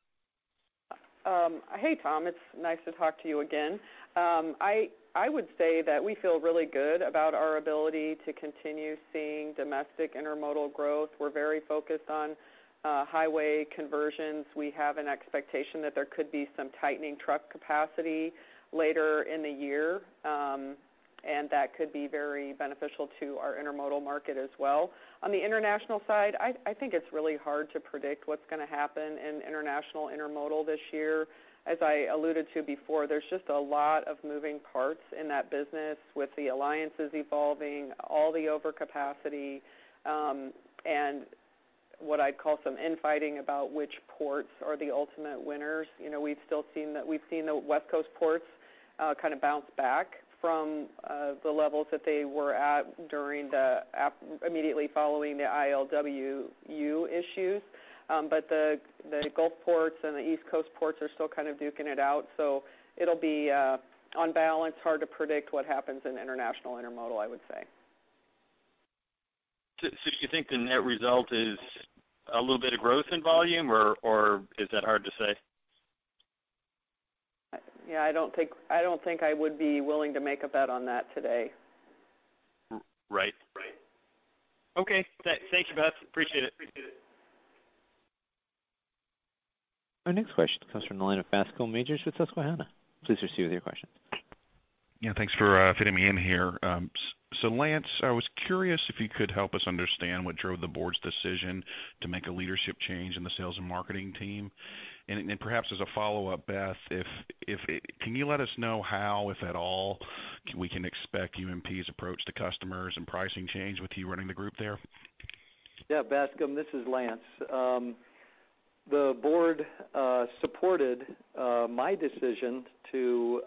Hey, Tom, it's nice to talk to you again. I would say that we feel really good about our ability to continue seeing domestic intermodal growth. We're very focused on highway conversions. We have an expectation that there could be some tightening truck capacity later in the year, and that could be very beneficial to our intermodal market as well. On the international side, I think it's really hard to predict what's going to happen in international intermodal this year. As I alluded to before, there's just a lot of moving parts in that business with the alliances evolving, all the overcapacity, and what I'd call some infighting about which ports are the ultimate winners. We've seen the West Coast ports kind of bounce back from the levels that they were at during immediately following the ILWU issues. But the Gulf ports and the East Coast ports are still kind of duking it out. So it'll be, on balance, hard to predict what happens in international intermodal, I would say. So do you think the net result is a little bit of growth in volume, or is that hard to say? Yeah, I don't think I would be willing to make a bet on that today. Right. Okay. Thank you, Beth. Appreciate it. Our next question comes from the line of Bascome Majors with Susquehanna. Please proceed with your question. Yeah, thanks for fitting me in here. So, Lance, I was curious if you could help us understand what drove the board's decision to make a leadership change in the sales and marketing team. And perhaps as a follow-up, Beth, can you let us know how, if at all, we can expect UNP's approach to customers and pricing change with you running the group there? Yeah, Bascome, this is Lance. The board supported my decision to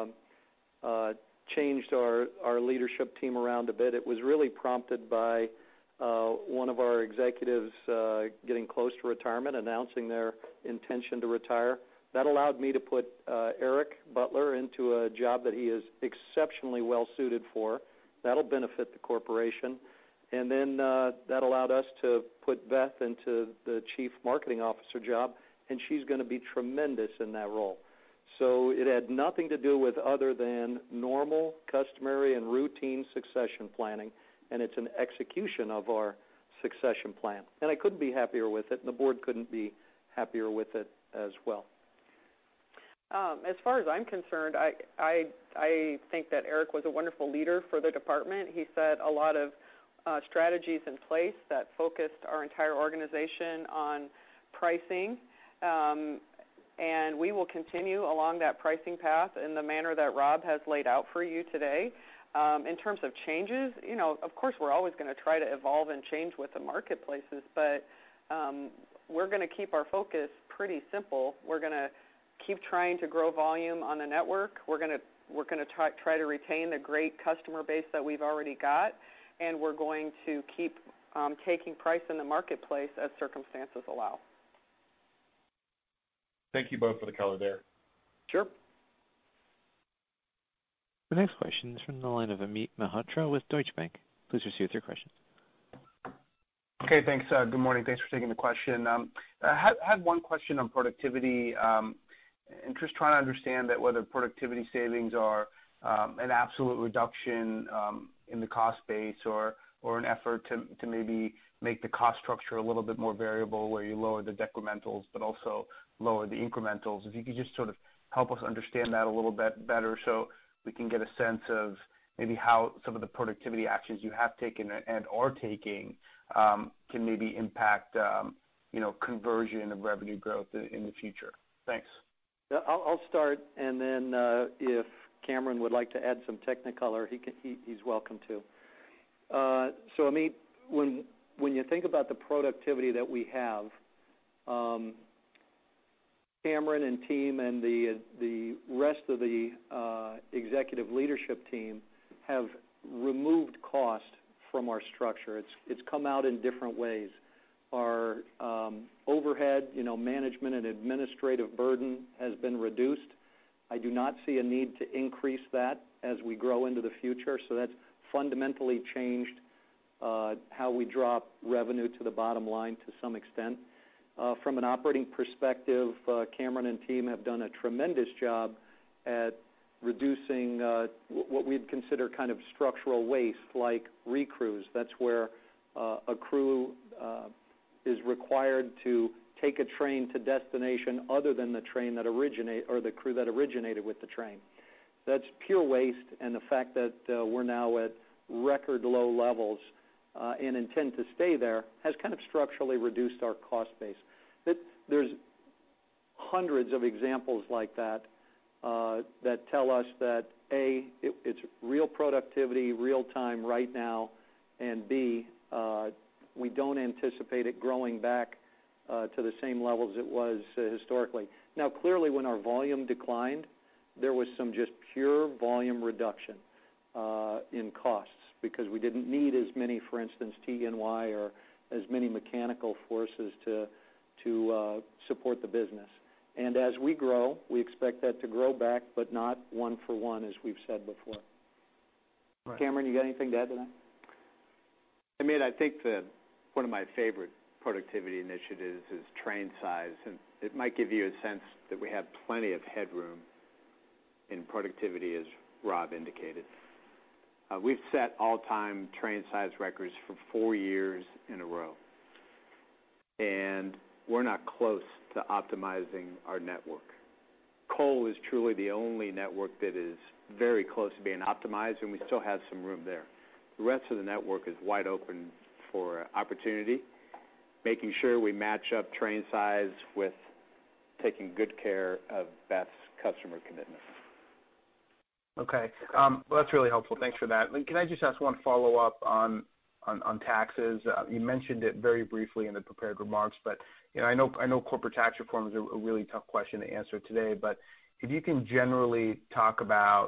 change our leadership team around a bit. It was really prompted by one of our executives getting close to retirement, announcing their intention to retire. That allowed me to put Eric Butler into a job that he is exceptionally well suited for. That'll benefit the corporation. And then that allowed us to put Beth into the Chief Marketing Officer job, and she's going to be tremendous in that role. So it had nothing to do with other than normal, customary, and routine succession planning, and it's an execution of our succession plan. And I couldn't be happier with it, and the board couldn't be happier with it as well. As far as I'm concerned, I think that Eric was a wonderful leader for the department. He set a lot of strategies in place that focused our entire organization on pricing, and we will continue along that pricing path in the manner that Rob has laid out for you today. In terms of changes, of course we're always going to try to evolve and change with the marketplaces, but we're going to keep our focus pretty simple. We're going to keep trying to grow volume on the network. We're going to try to retain the great customer base that we've already got, and we're going to keep taking price in the marketplace as circumstances allow. Thank you both for the color there. Sure. The next question is from the line of Amit Mehrotra with Deutsche Bank. Please proceed with your question. Okay, thanks. Good morning. Thanks for taking the question. I had one question on productivity, and just trying to understand that whether productivity savings are an absolute reduction in the cost base or an effort to maybe make the cost structure a little bit more variable, where you lower the decrementals but also lower the incrementals. If you could just sort of help us understand that a little bit better, so we can get a sense of maybe how some of the productivity actions you have taken and are taking can maybe impact conversion of revenue growth in the future. Thanks. I'll start, and then if Cameron would like to add some technicolor, he's welcome to. So Amit, when you think about the productivity that we have, Cameron and team and the rest of the executive leadership team have removed cost from our structure. It's come out in different ways. Our overhead, management and administrative burden has been reduced. I do not see a need to increase that as we grow into the future, so that's fundamentally changed how we drop revenue to the bottom line to some extent. From an operating perspective, Cameron and team have done a tremendous job at reducing what we'd consider kind of structural waste, like recrews. That's where a crew is required to take a train to destination other than the train that the crew that originated with the train. That's pure waste, and the fact that we're now at record low levels and intend to stay there has kind of structurally reduced our cost base. There's hundreds of examples like that that tell us that A, it's real productivity, real time, right now, and B, we don't anticipate it growing back to the same levels it was historically. Now, clearly, when our volume declined, there was some just pure volume reduction in costs because we didn't need as many, for instance, T&Y or as many mechanical forces to support the business. And as we grow, we expect that to grow back, but not one for one, as we've said before. Right. Cameron, you got anything to add to that? I mean, I think that one of my favorite productivity initiatives is train size, and it might give you a sense that we have plenty of headroom in productivity, as Rob indicated. We've set all-time train size records for 4 years in a row, and we're not close to optimizing our network. Coal is truly the only network that is very close to being optimized, and we still have some room there. The rest of the network is wide open for opportunity, making sure we match up train size with taking good care of Beth's customer commitments. Okay. Well, that's really helpful. Thanks for that. Can I just ask one follow-up on taxes? You mentioned it very briefly in the prepared remarks, but I know corporate tax reform is a really tough question to answer today. But if you can generally talk about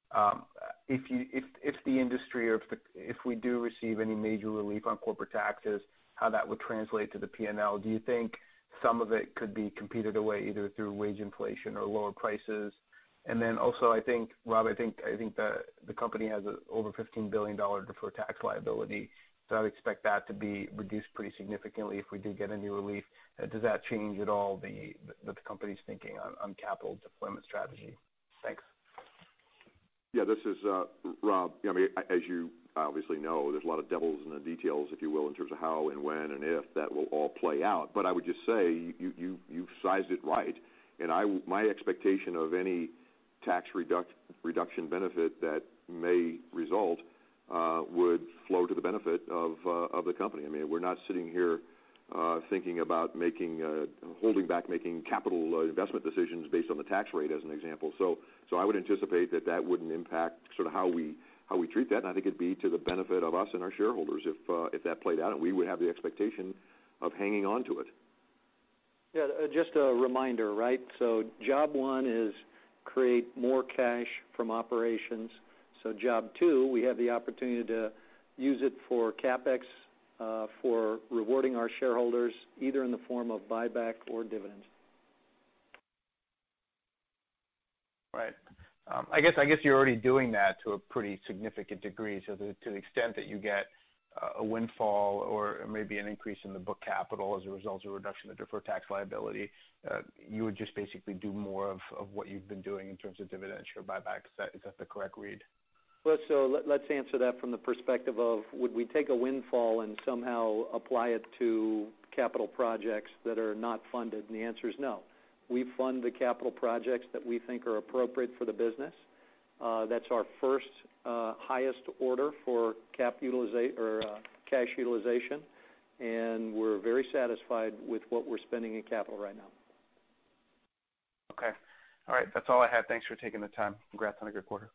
if the industry or if we do receive any major relief on corporate taxes, how that would translate to the P&L. Do you think some of it could be competed away either through wage inflation or lower prices? And then also, I think, Rob, I think the company has over $15 billion deferred tax liability, so I'd expect that to be reduced pretty significantly if we do get any relief. Does that change at all the company's thinking on capital deployment strategy? Thanks. Yeah, this is Rob. I mean, as you obviously know, there's a lot of devils in the details, if you will, in terms of how and when and if that will all play out. But I would just say you've sized it right, and my expectation of any tax reduction benefit that may result would flow to the benefit of the company. I mean, we're not sitting here thinking about holding back making capital investment decisions based on the tax rate, as an example. So I would anticipate that wouldn't impact sort of how we treat that, and I think it'd be to the benefit of us and our shareholders if that played out, and we would have the expectation of hanging on to it. Yeah, just a reminder, right? So job one is create more cash from operations. So job two, we have the opportunity to use it for CapEx, for rewarding our shareholders, either in the form of buyback or dividends. Right. I guess you're already doing that to a pretty significant degree. So to the extent that you get a windfall or maybe an increase in the book capital as a result of a reduction in the deferred tax liability, you would just basically do more of what you've been doing in terms of dividend share buyback. Is that the correct read? Well, so let's answer that from the perspective of, would we take a windfall and somehow apply it to capital projects that are not funded? And the answer is no. We fund the capital projects that we think are appropriate for the business. That's our first highest order for cash utilization, and we're very satisfied with what we're spending in capital right now. Okay. All right. That's all I had. Thanks for taking the time. Congrats on a good quarter.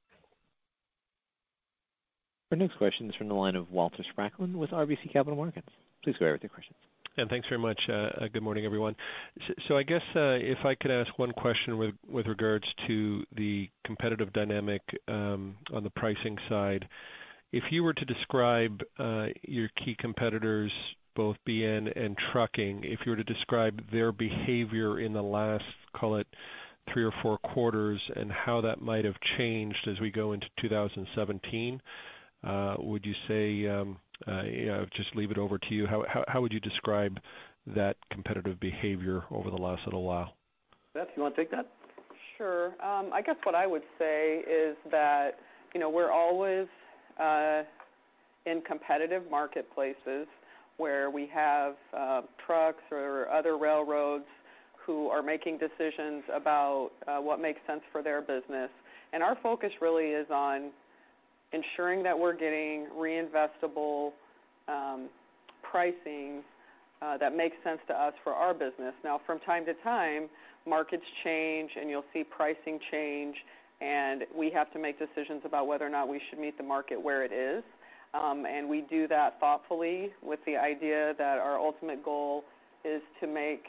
Our next question is from the line of Walter Spracklin with RBC Capital Markets. Please go ahead with your questions. And thanks very much. Good morning, everyone. So I guess if I could ask one question with regards to the competitive dynamic on the pricing side. If you were to describe your key competitors, both BN and trucking, if you were to describe their behavior in the last, call it, 3 or 4 quarters and how that might have changed as we go into 2017, would you say, just leave it over to you, how would you describe that competitive behavior over the last little while? Beth, you want to take that? Sure. I guess what I would say is that, we're always in competitive marketplaces where we have trucks or other railroads who are making decisions about what makes sense for their business. And our focus really is on ensuring that we're getting reinvestable pricing that makes sense to us for our business. Now, from time to time, markets change and you'll see pricing change, and we have to make decisions about whether or not we should meet the market where it is. And we do that thoughtfully with the idea that our ultimate goal is to make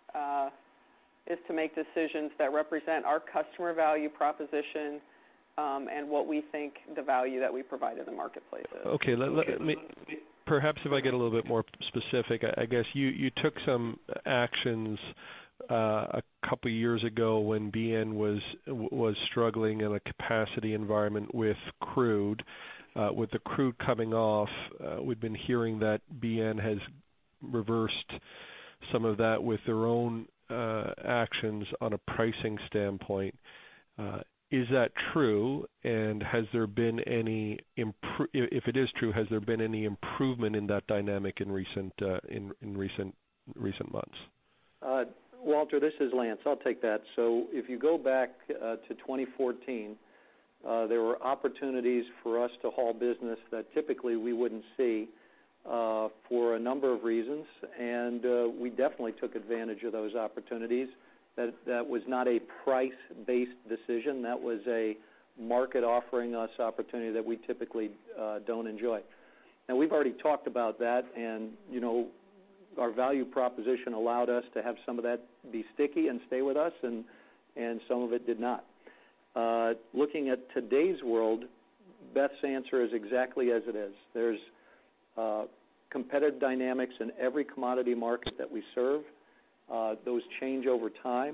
decisions that represent our customer value proposition and what we think the value that we provide in the marketplace is. Okay, perhaps if I get a little bit more specific, I guess you took some actions a couple of years ago when BN was struggling in a capacity environment with crude. With the crude coming off, we've been hearing that BN has reversed some of that with their own actions on a pricing standpoint. Is that true? And has there been any if it is true, has there been any improvement in that dynamic in recent months? Walter, this is Lance. I'll take that. So if you go back to 2014, there were opportunities for us to haul business that typically we wouldn't see for a number of reasons, and we definitely took advantage of those opportunities. That was not a price-based decision. That was a market offering us opportunity that we typically don't enjoy. Now, we've already talked about that, and, our value proposition allowed us to have some of that be sticky and stay with us, and some of it did not. Looking at today's world, Beth's answer is exactly as it is. There's competitive dynamics in every commodity market that we serve. Those change over time.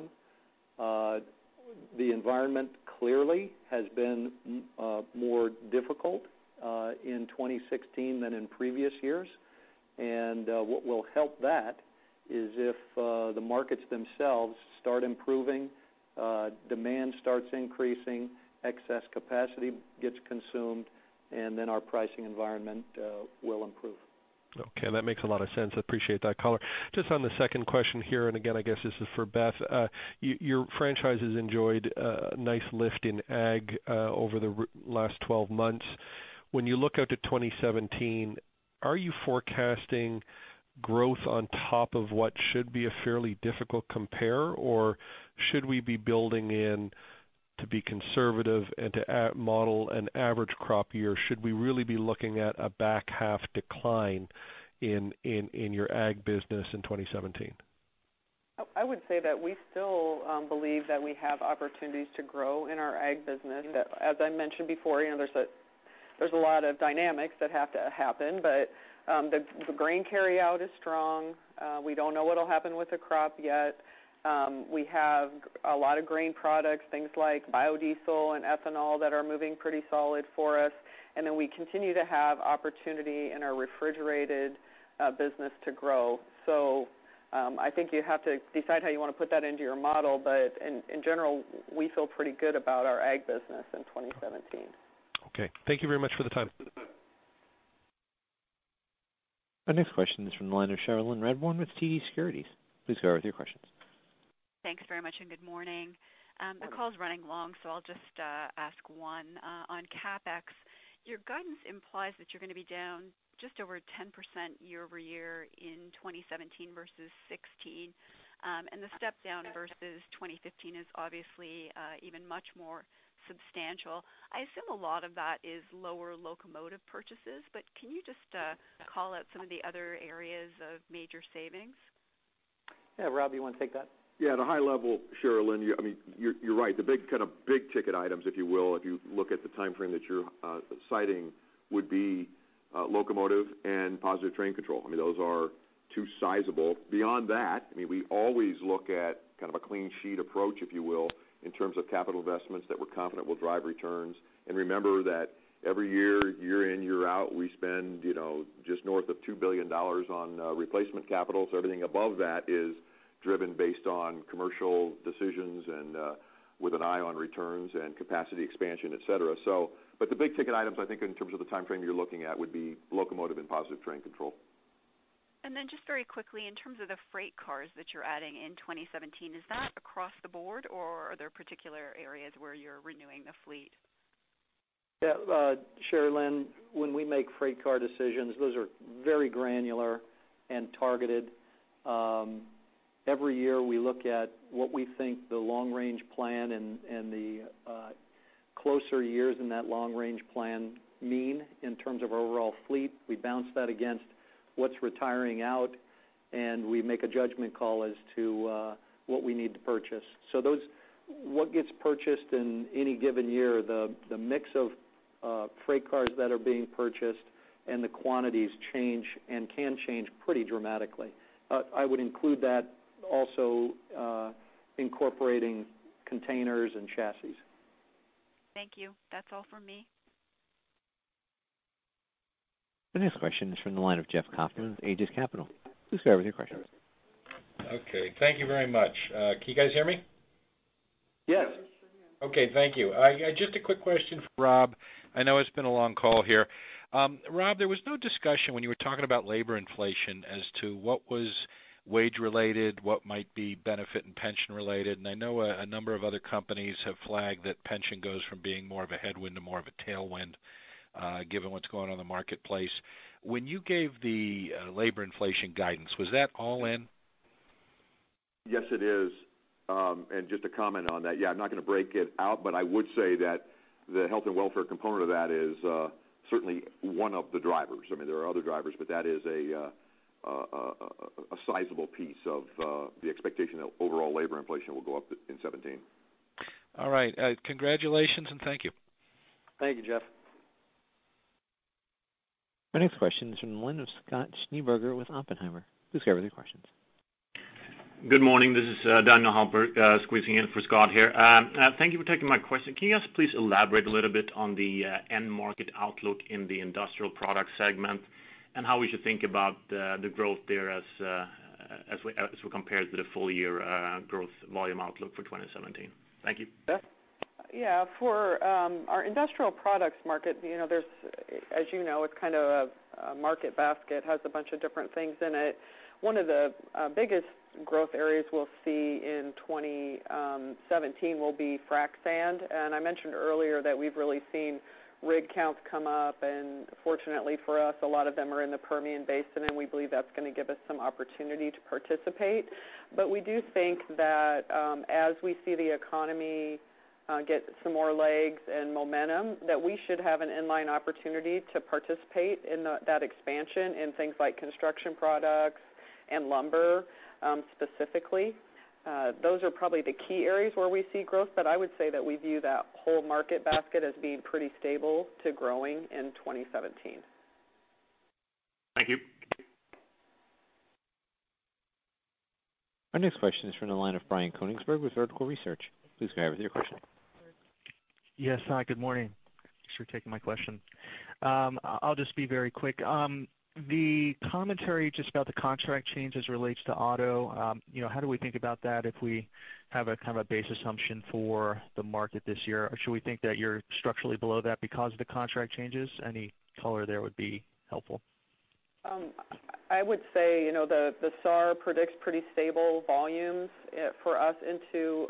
The environment clearly has been more difficult in 2016 than in previous years. And what will help that is if the markets themselves start improving, demand starts increasing, excess capacity gets consumed, and then our pricing environment will improve. Okay, that makes a lot of sense. I appreciate that color. Just on the second question here, and again, I guess this is for Beth. Your franchise has enjoyed a nice lift in ag over the last 12 months. When you look out to 2017, are you forecasting growth on top of what should be a fairly difficult compare, or should we be building in to be conservative and to model an average crop year? Should we really be looking at a back half decline in your ag business in 2017? I would say that we still believe that we have opportunities to grow in our ag business. That, as I mentioned before, there's there's a lot of dynamics that have to happen, but the grain carryout is strong. We don't know what will happen with the crop yet. We have a lot of grain products, things like biodiesel and ethanol that are moving pretty solid for us. And then we continue to have opportunity in our refrigerated business to grow. So I think you have to decide how you want to put that into your model, but in general, we feel pretty good about our ag business in 2017. Okay. Thank you very much for the time. Our next question is from the line of Cherilyn Redbourne with TD Securities. Please go with your questions. Thanks very much, and good morning. The call's running long, so I'll just ask one. On CapEx, your guidance implies that you're going to be down just over 10% year over year in 2017 versus 16, and the step down versus 2015 is obviously even much more substantial. I assume a lot of that is lower locomotive purchases, but can you just call out some of the other areas of major savings? Yeah, Rob, you want to take that? Yeah, at a high level, Cherilyn, you're right. The big ticket items, if you will, if you look at the time frame that you're citing, would be locomotive and positive train control. I mean, those are two sizable. Beyond that, I mean, we always look at kind of a clean sheet approach, if you will, in terms of capital investments that we're confident will drive returns. And remember that every year, year in, year out, we spend, just north of $2 billion on replacement capital. So everything above that is driven based on commercial decisions and with an eye on returns and capacity expansion, et cetera. So, but the big ticket items, I think, in terms of the time frame you're looking at, would be locomotive and positive train control. And then just very quickly, in terms of the freight cars that you're adding in 2017, is that across the board, or are there particular areas where you're renewing the fleet? Yeah, Cherilyn, when we make freight car decisions, those are very granular and targeted. Every year we look at what we think the long-range plan and the closer years in that long-range plan mean in terms of our overall fleet. We bounce that against what's retiring out, and we make a judgment call as to what we need to purchase. So what gets purchased in any given year, the mix of freight cars that are being purchased and the quantities change and can change pretty dramatically. I would include that also incorporating containers and chassis. Thank you. That's all from me. The next question is from the line of Jeff Kauffman with Aegis Capital. Please go ahead with your questions. Okay, thank you very much. Can you guys hear me? Yes. Okay, thank you. Just a quick question for Rob. I know it's been a long call here. Rob, there was no discussion when you were talking about labor inflation as to what was wage-related, what might be benefit and pension-related, and I know a number of other companies have flagged that pension goes from being more of a headwind to more of a tailwind, given what's going on in the marketplace. When you gave the labor inflation guidance, was that all in? Yes, it is. And just to comment on that, yeah, I'm not going to break it out, but I would say that the health and welfare component of that is certainly one of the drivers. I mean, there are other drivers, but that is a sizable piece of the expectation that overall labor inflation will go up in 2017. All right. Congratulations and thank you. Thank you, Jeff. Our next question is from the line of Scott Schneeberger with Oppenheimer. Please go with your questions. Good morning. This is Daniel Halper squeezing in for Scott here. Thank you for taking my question. Can you guys please elaborate a little bit on the end market outlook in the industrial product segment and how we should think about the growth there as we compare to the full year growth volume outlook for 2017? Thank you. Yeah, for our industrial products market, there's, as you know, it's kind of a market basket, has a bunch of different things in it. One of the biggest growth areas we'll see in 2017 will be frac sand, and I mentioned earlier that we've really seen rig counts come up, and fortunately for us, a lot of them are in the Permian Basin, and we believe that's going to give us some opportunity to participate. But we do think that as we see the economy get some more legs and momentum, that we should have an inline opportunity to participate in that expansion in things like construction products and lumber specifically. those are probably the key areas where we see growth, but I would say that we view that whole market basket as being pretty stable to growing in 2017. Thank you. Our next question is from the line of Brian Konigsberg with Vertical Research. Please go ahead with your question. Yes, hi, good morning. Thanks for taking my question. I'll just be very quick. The commentary just about the contract change as it relates to auto, how do we think about that if we have a kind of a base assumption for the market this year? Or should we think that you're structurally below that because of the contract changes? Any color there would be helpful. I would say, the SAR predicts pretty stable volumes for us into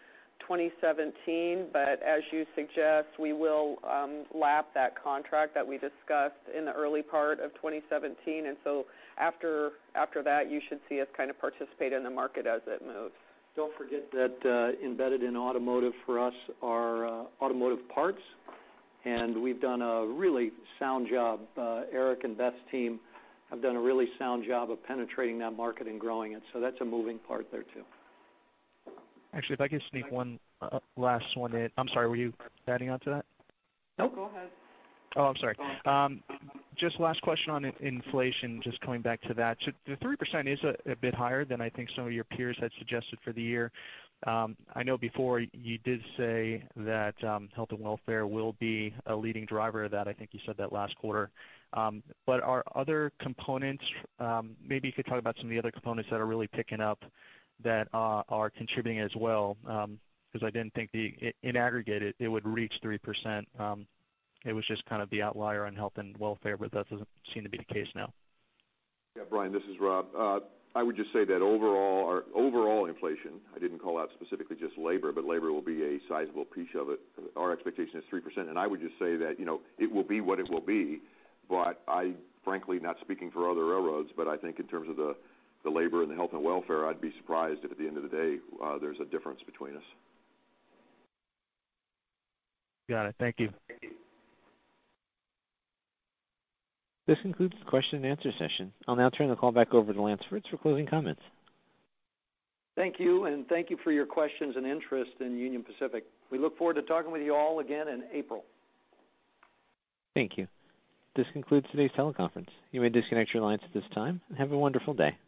2017, but as you suggest, we will lap that contract that we discussed in the early part of 2017, and so after that, you should see us kind of participate in the market as it moves. Don't forget that embedded in automotive for us are automotive parts, and we've done a really sound job. Eric and Beth's team have done a really sound job of penetrating that market and growing it, so that's a moving part there too. Actually, if I could sneak one last one in. I'm sorry, were you adding on to that? No, go ahead. Oh, I'm sorry. Just last question on inflation, just coming back to that. So the 3% is a bit higher than I think some of your peers had suggested for the year. I know before you did say that health and welfare will be a leading driver of that. I think you said that last quarter. But are other components, maybe you could talk about some of the other components that are really picking up that are contributing as well, because I didn't think in aggregate it would reach 3%. It was just kind of the outlier on health and welfare, but that doesn't seem to be the case now. Yeah, Brian, this is Rob. I would just say that overall inflation, I didn't call out specifically just labor, but labor will be a sizable piece of it. Our expectation is 3%, and I would just say that, it will be what it will be, but I, frankly, not speaking for other railroads, but I think in terms of the labor and the health and welfare, I'd be surprised if at the end of the day there's a difference between us. Got it. Thank you. This concludes the question and answer session. I'll now turn the call back over to Lance Fritz for closing comments. Thank you, and thank you for your questions and interest in Union Pacific. We look forward to talking with you all again in April. Thank you. This concludes today's teleconference. You may disconnect your lines at this time, and have a wonderful day.